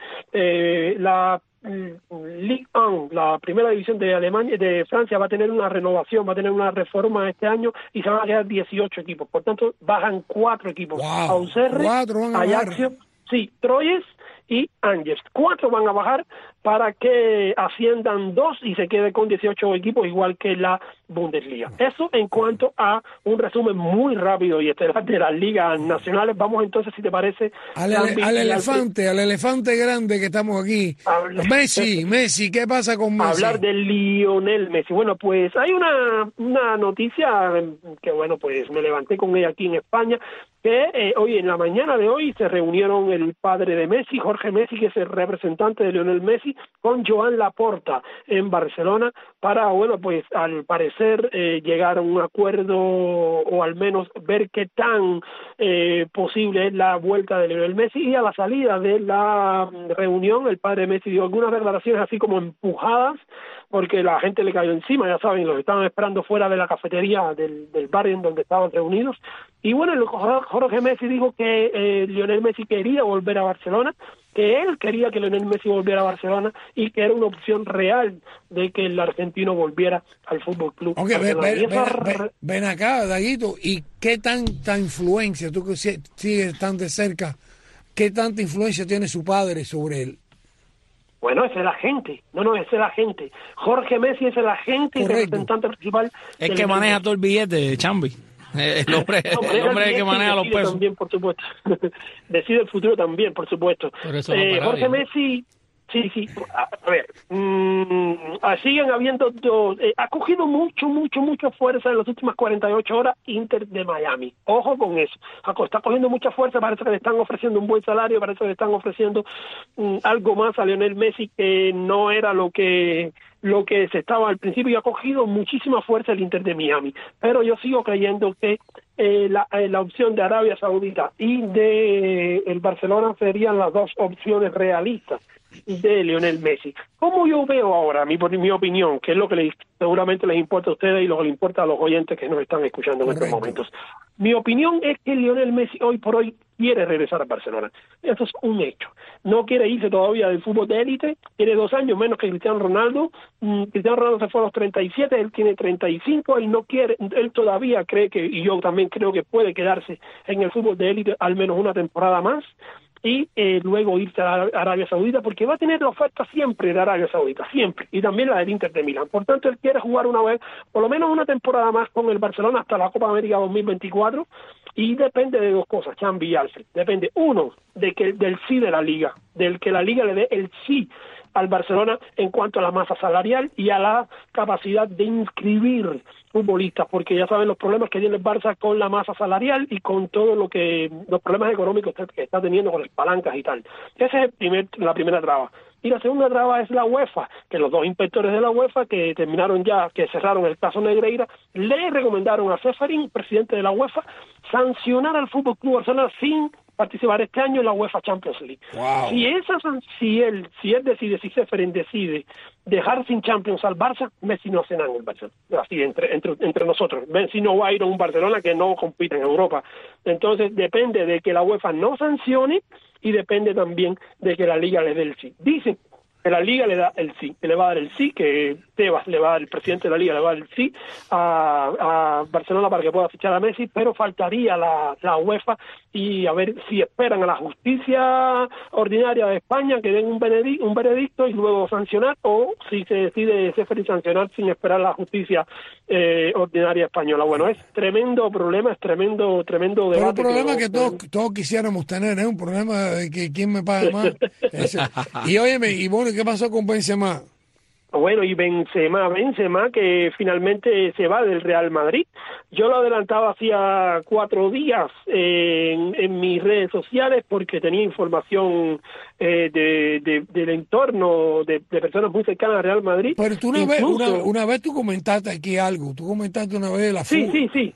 la Ligue 1, la primera división de Alemania, de Francia, va a tener una renovación, va a tener una reforma este año y se van a quedar 18 equipos, por tanto bajan 4 equipos, Auxerre, Ajaccio, sí, Troyes y Angers. 4 van a bajar para que asciendan 2 y se quede con 18 equipos, igual que la Bundesliga. Eso en cuanto a un resumen muy rápido y estelar de las ligas nacionales. Vamos entonces, si te parece, al elefante grande que estamos aquí. Messi, ¿qué pasa con Messi? Hablar de Lionel Messi. Bueno, pues hay una noticia que, bueno, pues me levanté con ella aquí en España, que hoy, en la mañana de hoy, se reunieron el padre de Messi, Jorge Messi, que es el representante de Lionel Messi, con Joan Laporta en Barcelona para, bueno, pues al parecer llegar a un acuerdo o al menos ver qué tan posible es la vuelta de Lionel Messi. Y a la salida de la reunión el padre Messi dio algunas declaraciones así como empujadas, porque la gente le cayó encima, ya saben, los estaban esperando fuera de la cafetería del bar en donde estaban reunidos. Y bueno, Jorge Messi dijo que Lionel Messi quería volver a Barcelona, que él quería que Lionel Messi volviera a Barcelona y que era una opción real de que el argentino volviera al Fútbol Club. Okay, ven acá, Daguito, ¿y qué tanta influencia, tú que sigues tan de cerca, qué tanta influencia tiene su padre sobre él? Bueno, es el agente, es el agente. Jorge Messi es el agente y representante principal. Es que maneja todo el billete, Chambi. El hombre que maneja los pesos. También, por supuesto. Decide el futuro también, por supuesto. Jorge Messi, sí. A ver, siguen habiendo ha cogido mucha fuerza en las últimas 48 horas Inter de Miami. Ojo con eso. Está cogiendo mucha fuerza, parece que le están ofreciendo un buen salario, parece que le están ofreciendo algo más a Lionel Messi, que no era lo que se estaba al principio, y ha cogido muchísima fuerza el Inter de Miami. Pero yo sigo creyendo que la opción de Arabia Saudita y de el Barcelona serían las dos opciones realistas de Lionel Messi. ¿Cómo yo veo ahora, por mi opinión, que es lo que seguramente les importa a ustedes y lo que les importa a los oyentes que nos están escuchando en estos momentos? Mi opinión es que Lionel Messi hoy por hoy quiere regresar a Barcelona. Eso es un hecho. No quiere irse todavía del fútbol de élite, tiene 2 años menos que Cristiano Ronaldo. Cristiano Ronaldo se fue a los 37, él tiene 35, él no quiere, él todavía cree que, y yo también creo que puede quedarse en el fútbol de élite al menos una temporada más, y luego irse a Arabia Saudita, porque va a tener la oferta siempre de Arabia Saudita, siempre, y también la del Inter de Milán. Por tanto, él quiere jugar una vez, por lo menos una temporada más con el Barcelona hasta la Copa América 2024, y depende de 2 cosas, Chambi y Alfred. Depende, uno, del sí de la Liga, del que la Liga le dé el sí al Barcelona en cuanto a la masa salarial y a la capacidad de inscribir futbolistas, porque ya saben los problemas que tiene el Barça con la masa salarial y con todo los problemas económicos que está teniendo con las palancas y tal. Esa es la primera traba. Y la segunda traba es la UEFA, que los 2 inspectores de la UEFA que cerraron el caso Negreira, le recomendaron a Ceferin, presidente de la UEFA, sancionar al FC Barcelona sin participar este año en la UEFA Champions League. Wow. Si Ceferin decide dejar sin Champions al Barça, Messi no será en el Barcelona. Así entre nosotros. Messi no va a ir a un Barcelona que no compite en Europa. Entonces depende de que la UEFA no sancione y depende también de que la Liga le dé el sí. Dicen que la Liga le da el sí, que le va a dar el sí, que Tebas le va a dar, el presidente de la Liga le va a dar el sí a Barcelona para que pueda fichar a Messi, pero faltaría la UEFA, y a ver si esperan a la justicia ordinaria de España que den un veredicto y luego sancionar, o si se decide sancionar sin esperar a la justicia ordinaria española. Bueno, es tremendo problema, es tremendo debate. Pero un problema que todos quisiéramos tener, un problema de que quién me paga más. Y óyeme, y bueno, ¿qué pasó con Benzema? Bueno, y Benzema que finalmente se va del Real Madrid. Yo lo adelantaba hacía 4 días en mis redes sociales porque tenía información del entorno de personas muy cercanas al Real Madrid. Pero tú una vez tú comentaste aquí algo, tú comentaste una vez la fuga. Sí.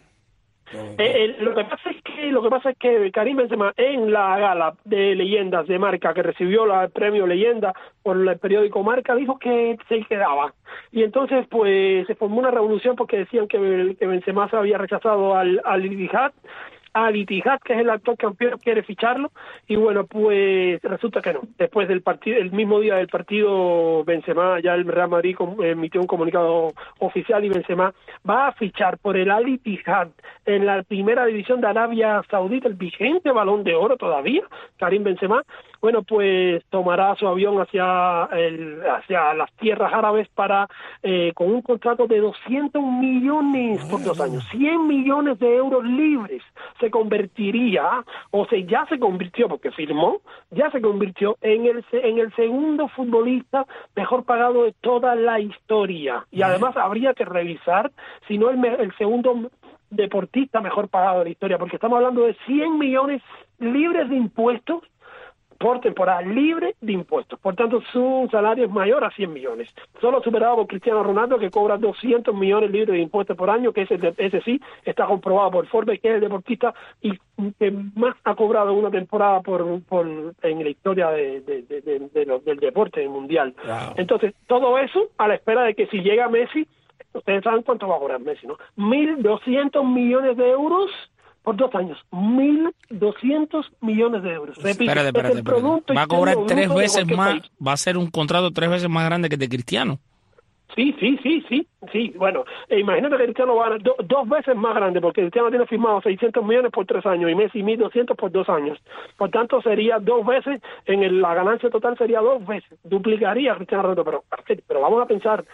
Lo que pasa es que Karim Benzema en la gala de leyendas de Marca que recibió el premio Leyenda por el periódico Marca dijo que se quedaba y entonces pues se formó una revolución porque decían que Benzema se había rechazado al Al-Ittihad, que es el actual campeón, quiere ficharlo y bueno, pues resulta que no. Después del partido, el mismo día del partido, Benzema, ya el Real Madrid emitió un comunicado oficial y Benzema va a fichar por el Al-Ittihad en la primera división de Arabia Saudita, el vigente Balón de Oro todavía, Karim Benzema. Bueno, pues tomará su avión hacia las tierras árabes para con un contrato de 200 millones por 2 años, 100 millones de euros libres. Se convertiría, ya se convirtió, porque firmó, ya se convirtió en el segundo futbolista mejor pagado de toda la historia. Y además habría que revisar si no el segundo deportista mejor pagado de la historia, porque estamos hablando de 100 millones libres de impuestos por temporada, libre de impuestos. Por tanto, su salario es mayor a 100 millones. Solo superado por Cristiano Ronaldo, que cobra 200 millones libres de impuestos por año, que ese sí está comprobado por Forbes, que es el deportista y que más ha cobrado en una temporada en la historia del deporte mundial. Wow. Entonces, todo eso a la espera de que si llega Messi, ustedes saben cuánto va a cobrar Messi, ¿no? 1.200 millones de euros por 2 años, 1.200 millones de euros. Repito, espérate. Va a cobrar 3 veces más, va a ser un contrato 3 veces más grande que el de Cristiano. Sí. Bueno, imagínate que Cristiano va a ganar 2 veces más grande, porque Cristiano tiene firmado 600 millones por 3 años y Messi 1.200 por 2 años. Por tanto, sería 2 veces, la ganancia total sería 2 veces. Duplicaría a Cristiano Ronaldo, pero vamos a pensar,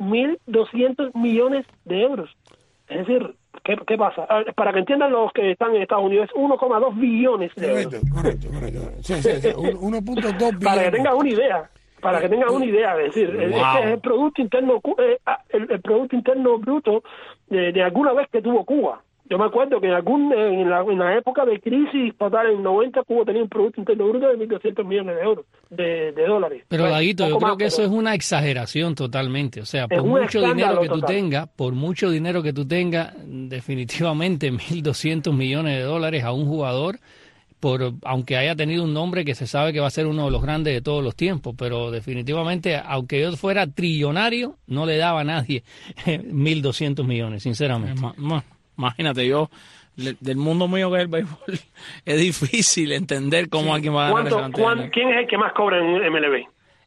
1.200 millones de euros. Es decir, ¿qué pasa? Para que entiendan los que están en Estados Unidos, es 1,2 billones de euros. Correcto. Sí, 1.2 billones. Para que tengan una idea. Es decir, wow. Este es el Producto Interno Bruto de alguna vez que tuvo Cuba. Yo me acuerdo que en la época de crisis total, en 90, Cuba tenía un Producto Interno Bruto de 1.200 millones de euros, de dólares. Pero, Daguito, yo creo que eso es una exageración totalmente. O sea, por mucho dinero que tú tengas, definitivamente 1.200 millones de dólares a un jugador, aunque haya tenido un nombre que se sabe que va a ser uno de los grandes de todos los tiempos, pero definitivamente, aunque yo fuera trillonario, no le daba a nadie 1.200 millones, sinceramente. Imagínate, yo, del mundo mío que es el béisbol, es difícil entender cómo alguien va a ganar esa cantidad. ¿Quién es el que más cobra en MLB?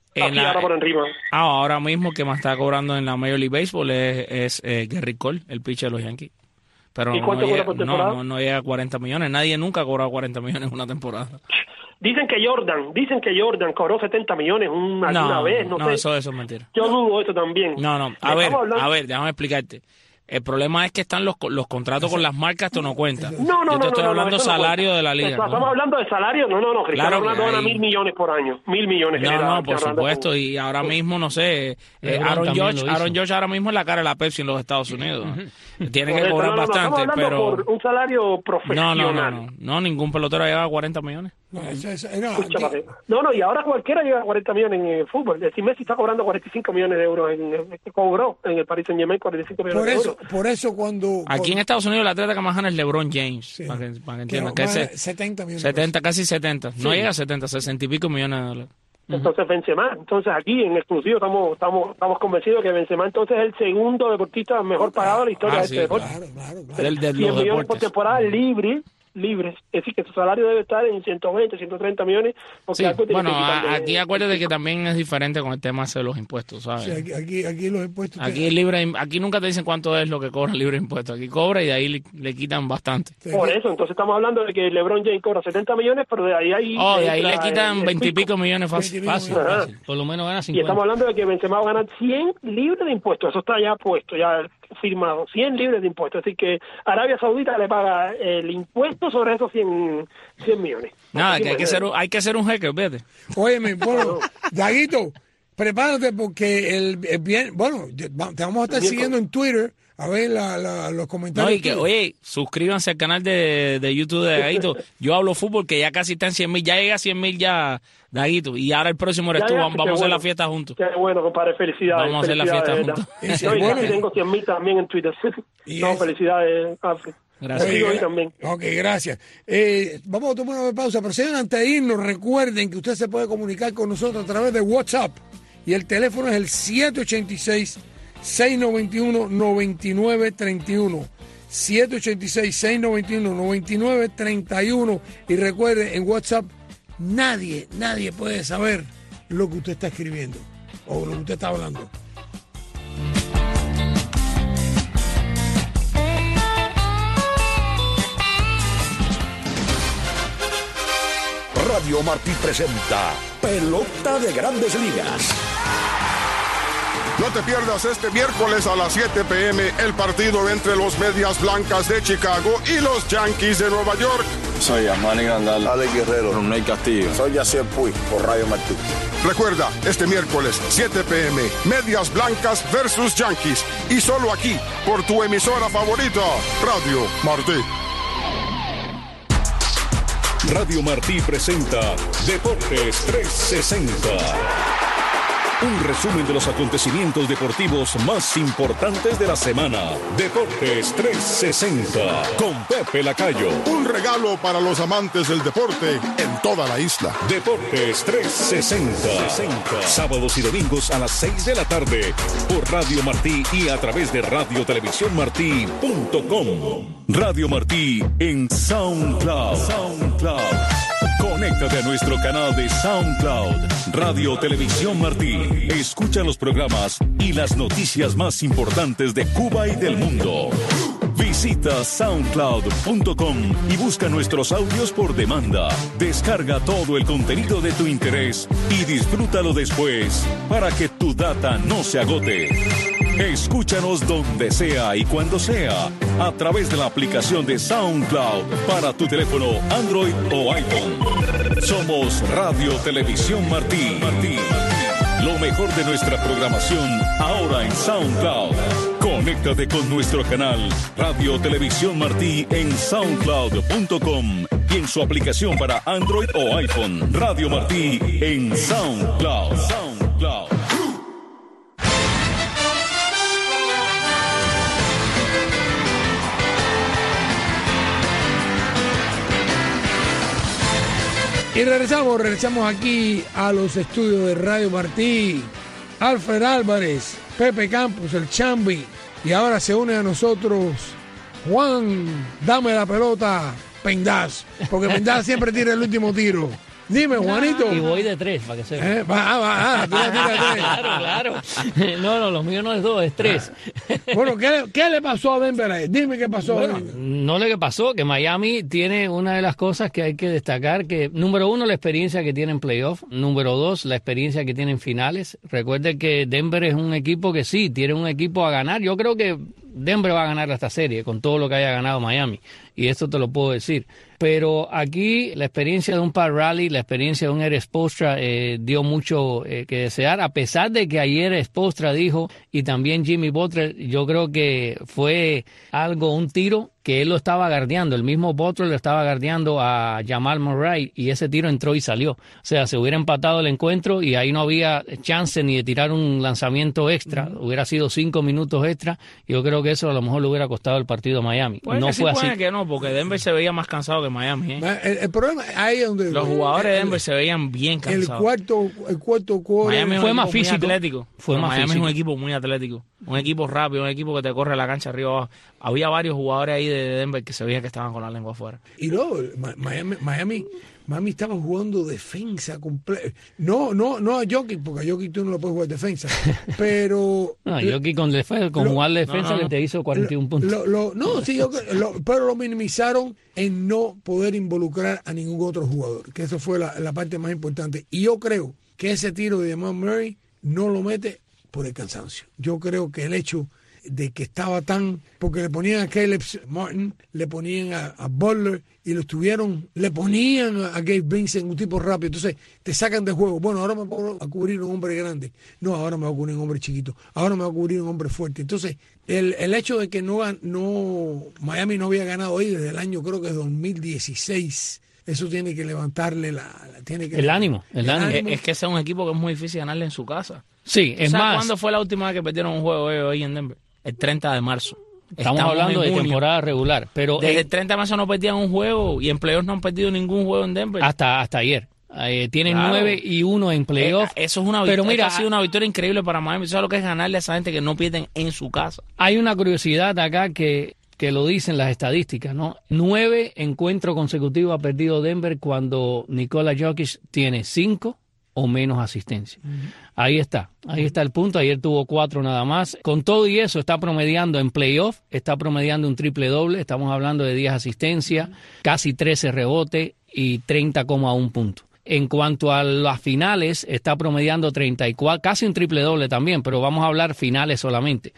Ahora mismo el que más está cobrando en la Major League Baseball es Gerrit Cole, el pitcher de los Yankees. Pero ¿y cuánto cobra por temporada? No llega a 40 millones. Nadie nunca ha cobrado 40 millones en una temporada. Dicen que Jordan cobró 70 millones alguna vez. No sé. Eso es mentira. Yo dudo eso también. No. A ver, déjame explicarte. El problema es que están los contratos con las marcas, esto no cuenta. Yo te estoy hablando salario de la liga. Estamos hablando de salario. No. Cristiano Ronaldo gana 1.000 millones por año. 1.000 millones. No, por supuesto. Y ahora mismo, no sé, Aaron Judge ahora mismo es la cara de la Pepsi en los Estados Unidos. Tiene que cobrar bastante, pero... por un salario profesional. No, ningún pelotero llega a 40 millones. Y ahora cualquiera llega a 40 millones en el fútbol. Si Messi está cobrando 45 millones de euros, cobró en el Paris Saint-Germain 45 millones de euros. Por eso cuando... Aquí en Estados Unidos el atleta que más gana es LeBron James, sí, para que entiendan. Que 70 millones. Casi 70. Sí. No llega a 70, 60 y pico millones de dólares. Entonces Benzema, aquí en exclusivo estamos convencidos que Benzema entonces es el segundo deportista mejor pagado de la historia de este deporte. Claro. De 100 millones por temporada libres. Es decir, que su salario debe estar en 120, 130 millones. Porque aquí acuérdate que también es diferente con el tema de los impuestos, ¿sabes? Sí, aquí los impuestos... Aquí nunca te dicen cuánto es lo que cobra libre de impuestos. Aquí cobra y de ahí le quitan bastante. Por eso, entonces estamos hablando de que LeBron James cobra 70 millones, pero de ahí... de ahí le quitan 20 y pico millones fácil. Por lo menos gana 50. Y estamos hablando de que Benzema va a ganar 100 libres de impuestos. Eso está ya puesto, ya firmado. 100 libres de impuestos. Así que Arabia Saudita le paga el impuesto sobre esos 100 millones. Nada, que hay que ser un jeque, fíjate. Óyeme, Daguito, prepárate porque te vamos a estar siguiendo en Twitter a ver los comentarios. No, y que, oye, suscríbanse al canal de YouTube de Daguito. Yo hablo fútbol que ya casi está en 100,000, ya llega a 100,000 ya, Daguito. Y ahora el próximo eres tú, vamos a hacer la fiesta juntos. Qué bueno, compadre, felicidades. Vamos a hacer la fiesta juntos. Y tengo 100,000 también en Twitter. No, felicidades, Alfred. Gracias. También. Ok, gracias. Vamos a tomar una pausa, pero señor, antes de irnos, recuerden que usted se puede comunicar con nosotros a través de WhatsApp y el teléfono es el 786-691-9931. 786-691-9931. Y recuerde, en WhatsApp nadie puede saber lo que usted está escribiendo o lo que usted está hablando. Radio Martí presenta Pelota de Grandes Ligas. No te pierdas este miércoles a las 7 p.m. el partido entre los Medias Blancas de Chicago y los Yankees de Nueva York. Soy Manny Grandal, Alex Guerrero, Ronald Castillo. Soy Yacier Puig por Radio Martí. Recuerda, este miércoles 7 p.m. Medias Blancas versus Yankees y solo aquí por tu emisora favorita, Radio Martí. Radio Martí presenta Deportes 360. Un resumen de los acontecimientos deportivos más importantes de la semana. Deportes 360 con Pepe Lacayo. Un regalo para los amantes del deporte en toda la isla. Deportes 360. Sábados y domingos a las 6 de la tarde por Radio Martí y a través de radiotelevisiónmartí.com. Radio Martí en SoundCloud. Conéctate a nuestro canal de SoundCloud, Radio Televisión Martí. Escucha los programas y las noticias más importantes de Cuba y del mundo. Visita soundcloud.com y busca nuestros audios por demanda. Descarga todo el contenido de tu interés y disfrútalo después para que tu data no se agote. Escúchanos donde sea y cuando sea a través de la aplicación de SoundCloud para tu teléfono Android o iPhone. Somos Radio Televisión Martí. Lo mejor de nuestra programación ahora en SoundCloud. Conéctate con nuestro canal Radio Televisión Martí en soundcloud.com y en su aplicación para Android o iPhone. Radio Martí en SoundCloud. Y regresamos aquí a los estudios de Radio Martí. Alfred Álvarez, Pepe Campos, el Chambi. Y ahora se une a nosotros Juan, dame la pelota, Pendaz. Porque Pendaz siempre tira el último tiro. Dime, Juanito. Y voy de 3, para que sepa. Tú la tiras de 3. Claro. No, los míos no es 2, es 3. Bueno, ¿qué le pasó a Denver ahí? Dime qué pasó. Bueno, no le pasó, que Miami tiene una de las cosas que hay que destacar, que número 1, la experiencia que tiene en playoff. Número 2, la experiencia que tiene en finales. Recuerde que Denver es un equipo que sí, tiene un equipo a ganar. Yo creo que Denver va a ganar esta serie con todo lo que haya ganado Miami. Y esto te lo puedo decir. Pero aquí la experiencia de un Pat Riley, la experiencia de un Erik Spoelstra dio mucho que desear, a pesar de que ayer Spoelstra dijo, y también Jimmy Butler, yo creo que fue un tiro que él lo estaba guardiando, el mismo Butler lo estaba guardiando a Jamal Murray y ese tiro entró y salió. O sea, se hubiera empatado el encuentro y ahí no había chance ni de tirar un lanzamiento extra, hubiera sido 5 minutos extra, yo creo que eso a lo mejor le hubiera costado el partido a Miami. No fue así. Que no, porque Denver se veía más cansado que Miami. El problema ahí es donde los jugadores de Denver se veían bien cansados. El cuarto Miami fue más físico. Atlético. Miami es un equipo muy atlético, un equipo rápido, un equipo que te corre la cancha arriba abajo. Había varios jugadores ahí de Denver que se veía que estaban con la lengua afuera. Y luego Miami estaba jugando defensa completa. No a Jokic, porque a Jokic tú no lo puedes jugar defensa. Pero no, Jokic con jugar defensa le te hizo 41 puntos. Pero lo minimizaron en no poder involucrar a ningún otro jugador, que eso fue la parte más importante. Y yo creo que ese tiro de Jamal Murray no lo mete por el cansancio. Yo creo que el hecho de que estaba tan... Porque le ponían a Caleb Martin, le ponían a Butler y le ponían a Gabe Vincent, un tipo rápido. Entonces te sacan de juego. Bueno, ahora me voy a cubrir un hombre grande. No, ahora me voy a cubrir un hombre chiquito. Ahora me voy a cubrir un hombre fuerte. Entonces el hecho de que Miami no había ganado ahí desde el año, creo que es 2016... Eso tiene que levantarle el ánimo. Es que ese es un equipo que es muy difícil ganarle en su casa. Sí, es más. ¿Cuándo fue la última vez que perdieron un juego hoy en Denver? El 30 de marzo. Estamos hablando de temporada regular. Pero desde el 30 de marzo no perdían un juego y en playoffs no han perdido ningún juego en Denver. Hasta ayer. Tienen 9-1 en playoffs. Eso es una victoria. Pero mira, ha sido una victoria increíble para Miami. Eso es lo que es ganarle a esa gente que no pierden en su casa. Hay una curiosidad acá que lo dicen las estadísticas, ¿no? 9 encuentros consecutivos ha perdido Denver cuando Nikola Jokic tiene 5 o menos asistencia. Ahí está el punto. Ayer tuvo 4 nada más. Con todo y eso está promediando en playoff, está promediando un triple doble. Estamos hablando de 10 asistencias, casi 13 rebotes y 30,1 puntos. En cuanto a las finales, está promediando 34, casi un triple doble también, pero vamos a hablar finales solamente.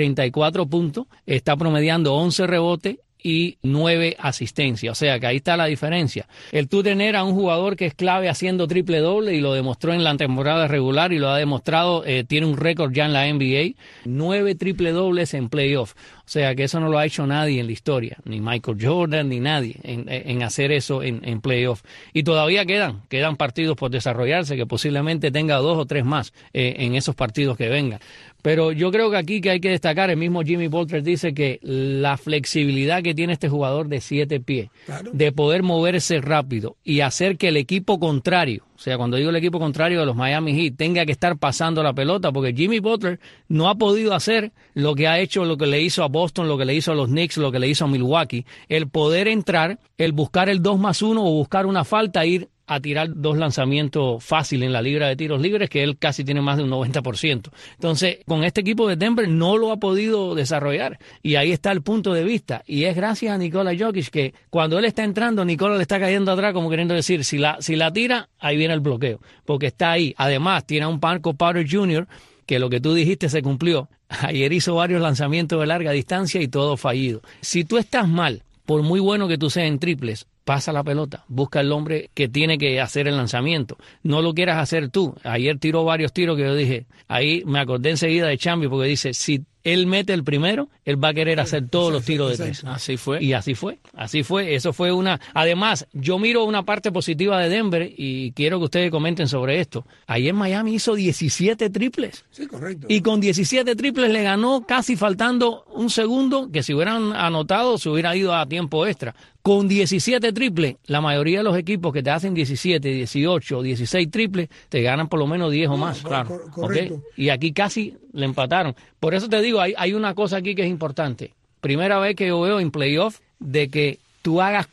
34 puntos, está promediando 11 rebotes y 9 asistencias. O sea que ahí está la diferencia. El tú tener a un jugador que es clave haciendo triple doble y lo demostró en la temporada regular y lo ha demostrado, tiene un récord ya en la NBA, 9 triple dobles en playoff. O sea que eso no lo ha hecho nadie en la historia, ni Michael Jordan, ni nadie en hacer eso en playoff. Y todavía quedan partidos por desarrollarse, que posiblemente tenga 2 o 3 más en esos partidos que vengan. Pero yo creo que aquí que hay que destacar, el mismo Jimmy Butler dice que la flexibilidad que tiene este jugador de 7 pies, claro, de poder moverse rápido y hacer que el equipo contrario, o sea, cuando digo el equipo contrario de los Miami Heat, tenga que estar pasando la pelota, porque Jimmy Butler no ha podido hacer lo que ha hecho, lo que le hizo a Boston, lo que le hizo a los Knicks, lo que le hizo a Milwaukee, el poder entrar, el buscar el 2+1 o buscar una falta, ir a tirar 2 lanzamientos fáciles en la libra de tiros libres, que él casi tiene más de un 90%. Entonces, con este equipo de Denver no lo ha podido desarrollar. Y ahí está el punto de vista. Y es gracias a Nikola Jokic que cuando él está entrando, Nikola le está cayendo atrás como queriendo decir, si la tira, ahí viene el bloqueo. Porque está ahí. Además, tiene a un Marco Powder Jr., que lo que tú dijiste se cumplió. Ayer hizo varios lanzamientos de larga distancia y todo fallido. Si tú estás mal, por muy bueno que tú seas en triples, pasa la pelota, busca el hombre que tiene que hacer el lanzamiento. No lo quieras hacer tú. Ayer tiró varios tiros que yo dije, ahí me acordé enseguida de Chambi, porque dice, si él mete el primero, él va a querer hacer todos los tiros de 3. Así fue. Y así fue. Eso fue una... Además, yo miro una parte positiva de Denver y quiero que ustedes comenten sobre esto. Ayer Miami hizo 17 triples. Sí, correcto. Y con 17 triples le ganó casi faltando un segundo, que si hubieran anotado se hubiera ido a tiempo extra. Con 17 triples, la mayoría de los equipos que te hacen 17, 18, 16 triples, te ganan por lo menos 10 o más. Claro. Correcto. ¿Okay? Y aquí casi le empataron. Por eso te digo, hay una cosa aquí que es importante. Primera vez que yo veo en playoff de que tú hagas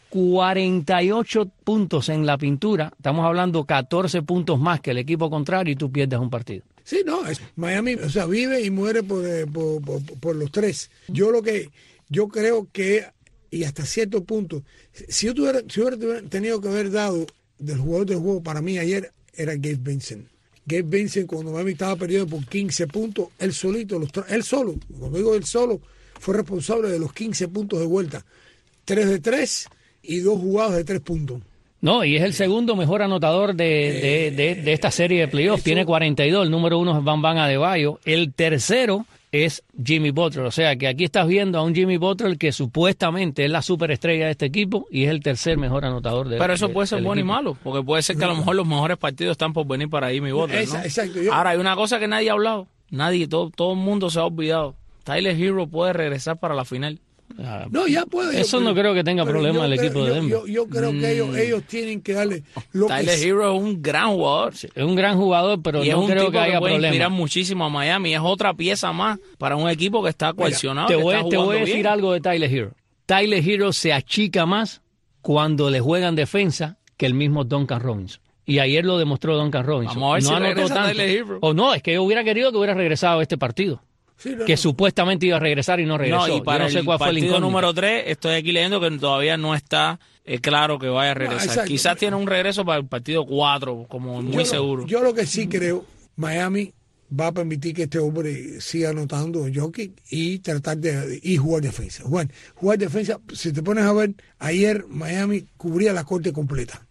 48 puntos en la pintura, estamos hablando 14 puntos más que el equipo contrario y tú pierdes un partido. Sí, no, Miami, o sea, vive y muere por los 3. Yo creo que, y hasta cierto punto, si hubiera tenido que haber dado del jugador del juego para mí ayer, era Gabe Vincent. Gabe Vincent, cuando Miami estaba perdiendo por 15 puntos, él solo, cuando digo él solo, fue responsable de los 15 puntos de vuelta. 3 de 3 y 2 jugados de 3 puntos. No, y es el segundo mejor anotador de esta serie de playoffs. Tiene 42, el número 1 es Bam Bam Adebayo. El tercero es Jimmy Butler. O sea que aquí estás viendo a un Jimmy Butler que supuestamente es la superestrella de este equipo y es el tercer mejor anotador de Pero eso puede ser bueno y malo, porque puede ser que a lo mejor los mejores partidos están por venir para Jimmy Butler, ¿no? Exacto. Ahora, hay una cosa que nadie ha hablado. Todo el mundo se ha olvidado. Tyler Hero puede regresar para la final. No, ya puede. Eso no creo que tenga problema el equipo de Denver. Yo creo que ellos tienen que darle lo Tyler Hero es un gran jugador. Sí, es un gran jugador, pero no creo que haya problema. Inspirar muchísimo a Miami. Es otra pieza más para un equipo que está cohesionado. Te voy a decir algo de Tyler Hero. Tyler Hero se achica más cuando le juegan defensa que el mismo Duncan Robinson. Y ayer lo demostró Duncan Robinson. Vamos a ver si regresa Tyler Hero. O no, es que yo hubiera querido que hubiera regresado a este partido. Sí, que supuestamente iba a regresar y no regresó. No, y para yo no sé cuál fue el partido número 3, estoy aquí leyendo que todavía no está claro que vaya a regresar. Quizás tiene un regreso para el partido 4, como muy seguro. Yo lo que sí creo, Miami va a permitir que este hombre siga anotando Jokic y tratar de jugar defensa. Jugar defensa, si te pones a ver, ayer Miami cubría la corte completa.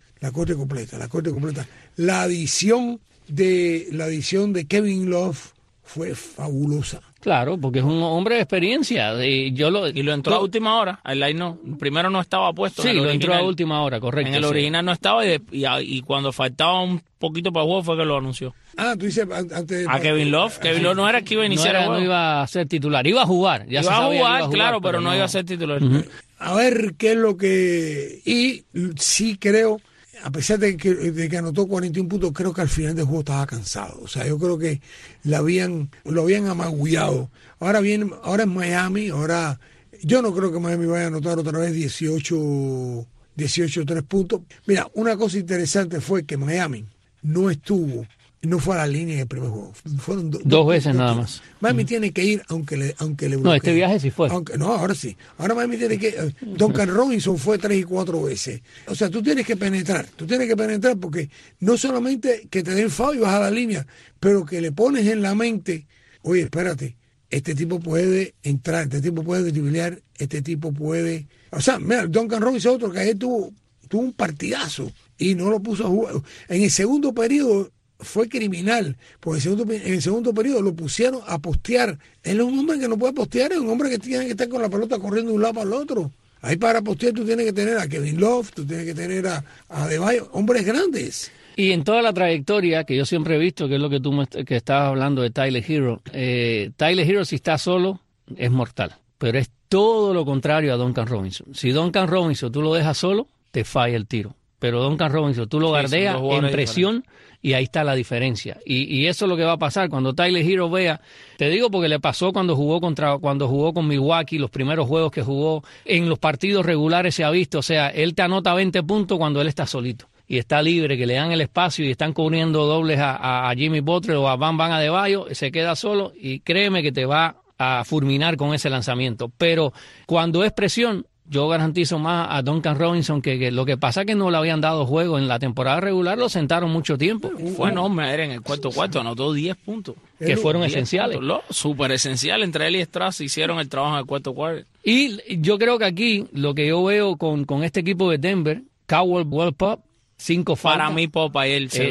La adición de Kevin Love fue fabulosa. Claro, porque es un hombre de experiencia. Y lo entró a última hora. El line no. Primero no estaba puesto. Sí, lo entró a última hora, correcto. En el original no estaba y cuando faltaba un poquito para el juego fue que lo anunció. Tú dices antes a Kevin Love. Kevin Love no era que iba a iniciar el juego. No iba a ser titular. Iba a jugar. Iba a jugar, claro, pero no iba a ser titular. A ver qué es lo que... Y sí creo... A pesar de que anotó 41 puntos, creo que al final del juego estaba cansado. O sea, yo creo que lo habían amagullado. Ahora es Miami, yo no creo que Miami vaya a anotar otra vez 18 3 puntos. Mira, una cosa interesante fue que Miami no fue a la línea en el primer juego. Fueron dos veces nada más. Miami tiene que ir aunque le bloqueen. No, este viaje sí fue. Ahora sí. Ahora Miami tiene que... Duncan Robinson fue 3 y 4 veces. O sea, tú tienes que penetrar porque no solamente que te den foul y vas a la línea, pero que le pones en la mente, oye, espérate, este tipo puede entrar, este tipo puede driblear, este tipo puede... O sea, mira, Duncan Robinson otro que ayer tuvo un partidazo y no lo puso a jugar. En el segundo periodo fue criminal, porque en el segundo periodo lo pusieron a postear. Él es un hombre que no puede postear, es un hombre que tiene que estar con la pelota corriendo de un lado para el otro. Ahí para postear tú tienes que tener a Kevin Love, tú tienes que tener a Adebayo, hombres grandes. Y en toda la trayectoria que yo siempre he visto, que es lo que tú que estabas hablando de Tyler Hero, Tyler Hero si está solo es mortal, pero es todo lo contrario a Duncan Robinson. Si Duncan Robinson tú lo dejas solo, te falla el tiro. Pero Duncan Robinson tú lo gardeas en presión y ahí está la diferencia. Y eso es lo que va a pasar cuando Tyler Hero vea. Te digo porque le pasó cuando jugó con Milwaukee, los primeros juegos que jugó. En los partidos regulares se ha visto. O sea, él te anota 20 puntos cuando él está solito. Y está libre, que le dan el espacio y están cubriendo dobles a Jimmy Butler o a Bam Adebayo. Se queda solo y créeme que te va a fulminar con ese lanzamiento. Pero cuando es presión, yo garantizo más a Duncan Robinson que lo que pasa es que no le habían dado juego en la temporada regular, lo sentaron mucho tiempo. Fue enorme, era en el cuarto, anotó 10 puntos. Que fueron esenciales. Súper esenciales, entre él y Strauss hicieron el trabajo en el cuarto. Y yo creo que aquí, lo que yo veo con este equipo de Denver, Caldwell Pope, 5 faltas. Para mí Pope ayer se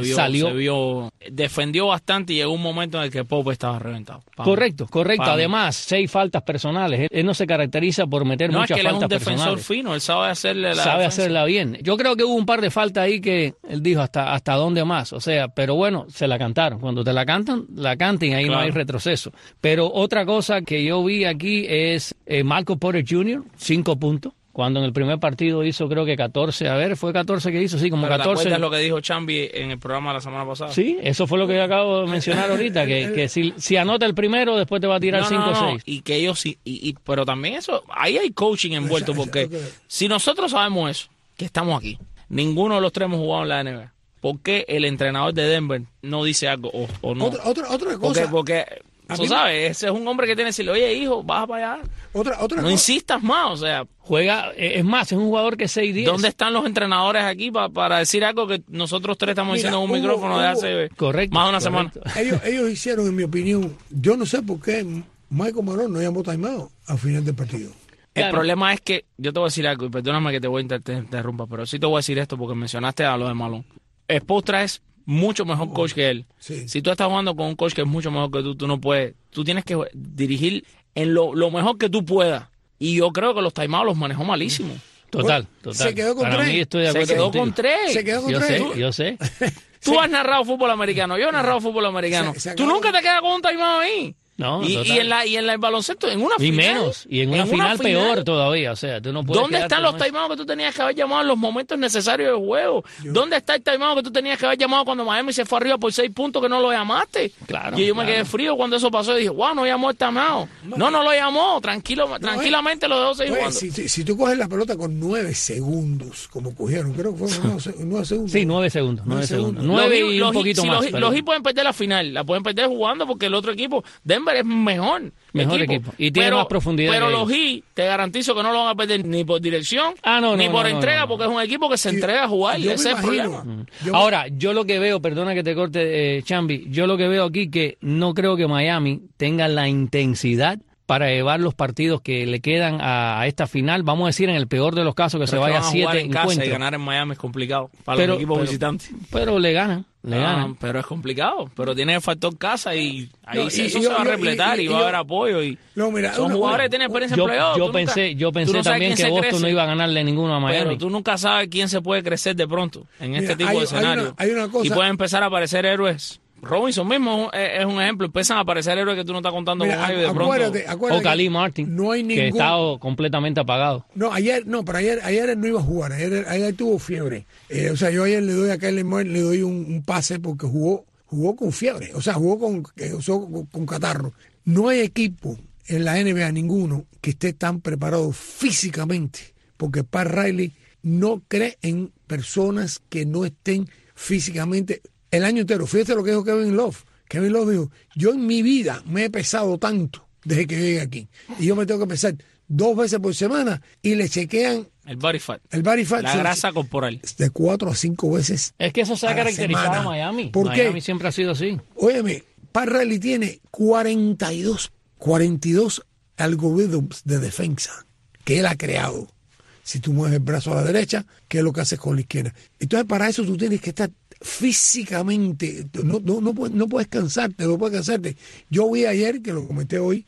vio, defendió bastante y llegó un momento en el que Pope estaba reventado. Correcto. Además, 6 faltas personales. Él no se caracteriza por meter muchas faltas personales. Él es un defensor fino, él sabe hacerla bien. Yo creo que hubo un par de faltas ahí que él dijo hasta dónde más. O sea, pero bueno, se la cantaron. Cuando te la cantan, la cantan y ahí no hay retroceso. Pero otra cosa que yo vi aquí es Michael Porter Jr., 5 puntos. Cuando en el primer partido hizo creo que 14, fue 14 que hizo, sí, como 14. ¿Te acuerdas lo que dijo Chambi en el programa de la semana pasada? Sí, eso fue lo que yo acabo de mencionar ahorita, que si anota el primero, después te va a tirar 5 o 6. Y que ellos sí, pero también eso, ahí hay coaching envuelto, porque si nosotros sabemos eso, que estamos aquí, ninguno de los tres hemos jugado en la NBA, ¿por qué el entrenador de Denver no dice algo o no? Otra cosa. Porque tú sabes, ese es un hombre que tiene que decirle, oye, hijo, baja para allá. No insistas más, o sea. Juega, es más, es un jugador que 6'10". ¿Dónde están los entrenadores aquí para decir algo que nosotros tres estamos diciendo en un micrófono de hace más de una semana? Ellos hicieron, en mi opinión, yo no sé por qué Michael Malone no llamó timeout al final del partido. El problema es que, yo te voy a decir algo, y perdóname que te voy a interrumpir, pero sí te voy a decir esto porque mencionaste a lo de Malone. Spoelstra es mucho mejor coach que él. Sí. Si tú estás jugando con un coach que es mucho mejor que tú no puedes. Tú tienes que dirigir en lo mejor que tú puedas. Y yo creo que los timeouts los manejó malísimo. Total. Se quedó con 3. Para mí estoy de acuerdo. Se quedó con 3. Yo sé. Tú has narrado fútbol americano. Yo he narrado fútbol americano. Tú nunca te quedas con un timeout ahí. No, y en el baloncesto, en una final. Y menos. Y en una final peor todavía. O sea, tú no puedes. ¿Dónde están los timeouts que tú tenías que haber llamado en los momentos necesarios del juego? ¿Dónde está el timeout que tú tenías que haber llamado cuando Miami se fue arriba por 6 puntos que no lo llamaste? Claro. Y yo me quedé frío cuando eso pasó y dije, wow, no llamó el timeout. No lo llamó. Tranquilamente lo dejó seguir jugando. Si tú coges la pelota con 9 segundos, como cogieron, creo que fueron 9 segundos. Sí, 9 segundos. 9 segundos. 9 y un poquito más. Los Heat pueden perder la final. La pueden perder jugando porque el otro equipo, Denver, Denver es mejor equipo. Y tiene más profundidad. Pero los Heat, te garantizo que no lo van a perder ni por dirección, ni por entrega, porque es un equipo que se entrega a jugar. Ese es el problema. Ahora, yo lo que veo, perdona que te corte, Chambi, yo lo que veo aquí que no creo que Miami tenga la intensidad para llevar los partidos que le quedan a esta final. Vamos a decir, en el peor de los casos, que se vaya a 7 encuentros. Y ganar en Miami es complicado para los equipos visitantes. Pero le ganan. Pero es complicado. Pero tiene el factor casa y ahí eso se va a repletar y va a haber apoyo. Son jugadores que tienen experiencia en playoff. Yo pensé también que Boston no iba a ganarle ninguno a Miami. Pero tú nunca sabes quién se puede crecer de pronto en este tipo de escenario. Hay una cosa. Y pueden empezar a aparecer héroes. Robinson mismo es un ejemplo. Empiezan a aparecer héroes que tú no estás contando con ellos de pronto. O Khalil Martin, que está completamente apagado. Ayer él no iba a jugar. Ayer tuvo fiebre. Yo ayer le doy a Khalil Martin, le doy un pase porque jugó con fiebre. Jugó con catarro. No hay equipo en la NBA, ninguno, que esté tan preparado físicamente, porque Pat Riley no cree en personas que no estén físicamente el año entero. Fíjate lo que dijo Kevin Love. Kevin Love dijo, yo en mi vida me he pesado tanto desde que llegué aquí. Y yo me tengo que pesar 2 veces por semana y le chequean el body fat. La grasa corporal. De 4 a 5 veces. Es que eso se ha caracterizado a Miami. ¿Por qué? Miami siempre ha sido así. Óyeme, Pat Riley tiene 42 algoritmos de defensa que él ha creado. Si tú mueves el brazo a la derecha, ¿qué es lo que haces con la izquierda? Entonces, para eso tú tienes que estar físicamente, no puedes cansarte, Yo vi ayer, que lo comenté hoy,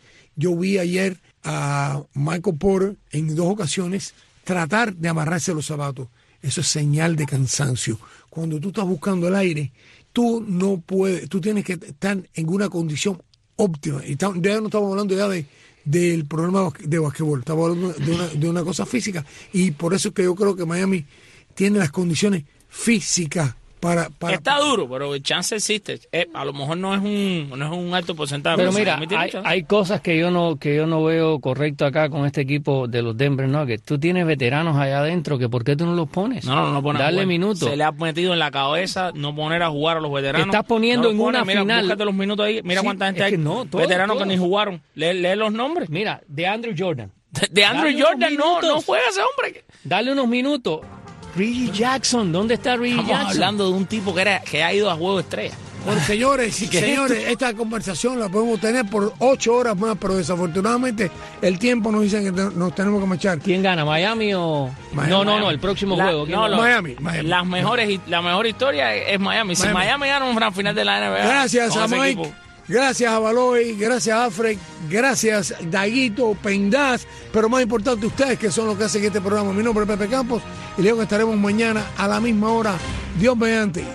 a Michael Porter en 2 ocasiones tratar de amarrarse los zapatos. Eso es señal de cansancio. Cuando tú estás buscando el aire, tú no puedes, tú tienes que estar en una condición óptima. Y ya no estamos hablando ya del problema de basquetbol, estamos hablando de una cosa física. Y por eso es que yo creo que Miami tiene las condiciones físicas Está duro, pero el chance existe. A lo mejor no es un alto porcentaje. Pero mira, hay cosas que yo no veo correcto acá con este equipo de los Denver Nuggets. Tú tienes veteranos allá adentro, que ¿por qué tú no los pones? No pones. Darle minutos. Se le ha metido en la cabeza no poner a jugar a los veteranos. Estás poniendo en una final. Mira, búscate los minutos ahí. Mira cuánta gente hay. Veteranos que ni jugaron. Lee los nombres. Mira, de Andrew Jordan. De Andrew Jordan no juega ese hombre. Dale unos minutos. Reggie Jackson, ¿dónde está Reggie Jackson? Estamos hablando de un tipo que ha ido a Juego Estrella. Bueno, señores, esta conversación la podemos tener por 8 horas más, pero desafortunadamente el tiempo nos dice que nos tenemos que marchar. ¿Quién gana, Miami o...? Miami. No, el próximo juego. Miami. La mejor historia es Miami. Si Miami gana un gran final de la NBA... Gracias a Mike. Equipo. Gracias a Baloy, gracias a Alfred, gracias Daguito, Pendaz, pero más importante ustedes que son los que hacen este programa. Mi nombre es Pepe Campos y le digo que estaremos mañana a la misma hora. Dios mediante.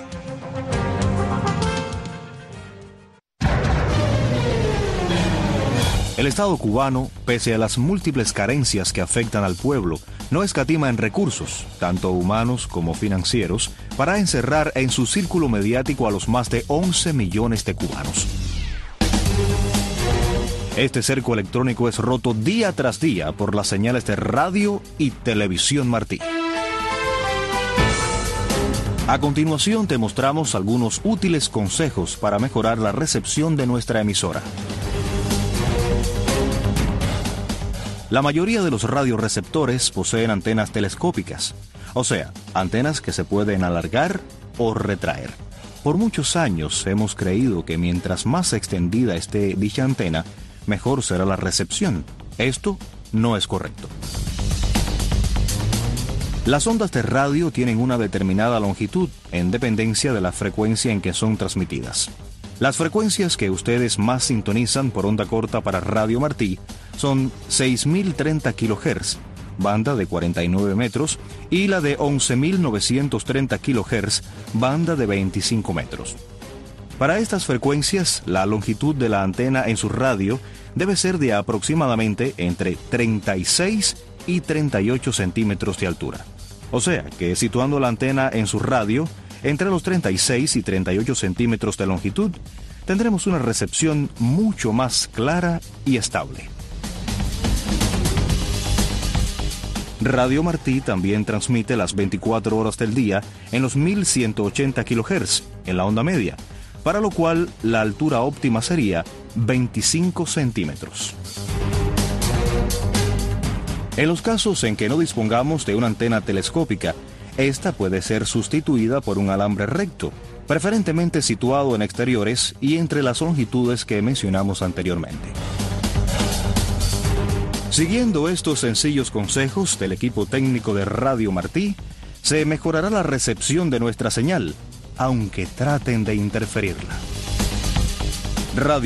El Estado cubano, pese a las múltiples carencias que afectan al pueblo, no escatima en recursos, tanto humanos como financieros, para encerrar en su círculo mediático a los más de 11 millones de cubanos. Este cerco electrónico es roto día tras día por las señales de radio y televisión Martí. A continuación te mostramos algunos útiles consejos para mejorar la recepción de nuestra emisora. La mayoría de los radioreceptores poseen antenas telescópicas, o sea, antenas que se pueden alargar o retraer. Por muchos años hemos creído que mientras más extendida esté dicha antena, mejor será la recepción. Esto no es correcto. Las ondas de radio tienen una determinada longitud en dependencia de la frecuencia en que son transmitidas. Las frecuencias que ustedes más sintonizan por onda corta para Radio Martí son 6.030 kHz, banda de 49 metros, y la de 11.930 kHz, banda de 25 metros. Para estas frecuencias, la longitud de la antena en su radio debe ser de aproximadamente entre 36 y 38 centímetros de altura. O sea que situando la antena en su radio entre los 36 y 38 centímetros de longitud, tendremos una recepción mucho más clara y estable. Radio Martí también transmite las 24 horas del día en los 1180 kHz en la onda media, para lo cual la altura óptima sería 25 centímetros. En los casos en que no dispongamos de una antena telescópica, esta puede ser sustituida por un alambre recto, preferentemente situado en exteriores y entre las longitudes que mencionamos anteriormente. Siguiendo estos sencillos consejos del equipo técnico de Radio Martí, se mejorará la recepción de nuestra señal, aunque traten de interferirla. Radio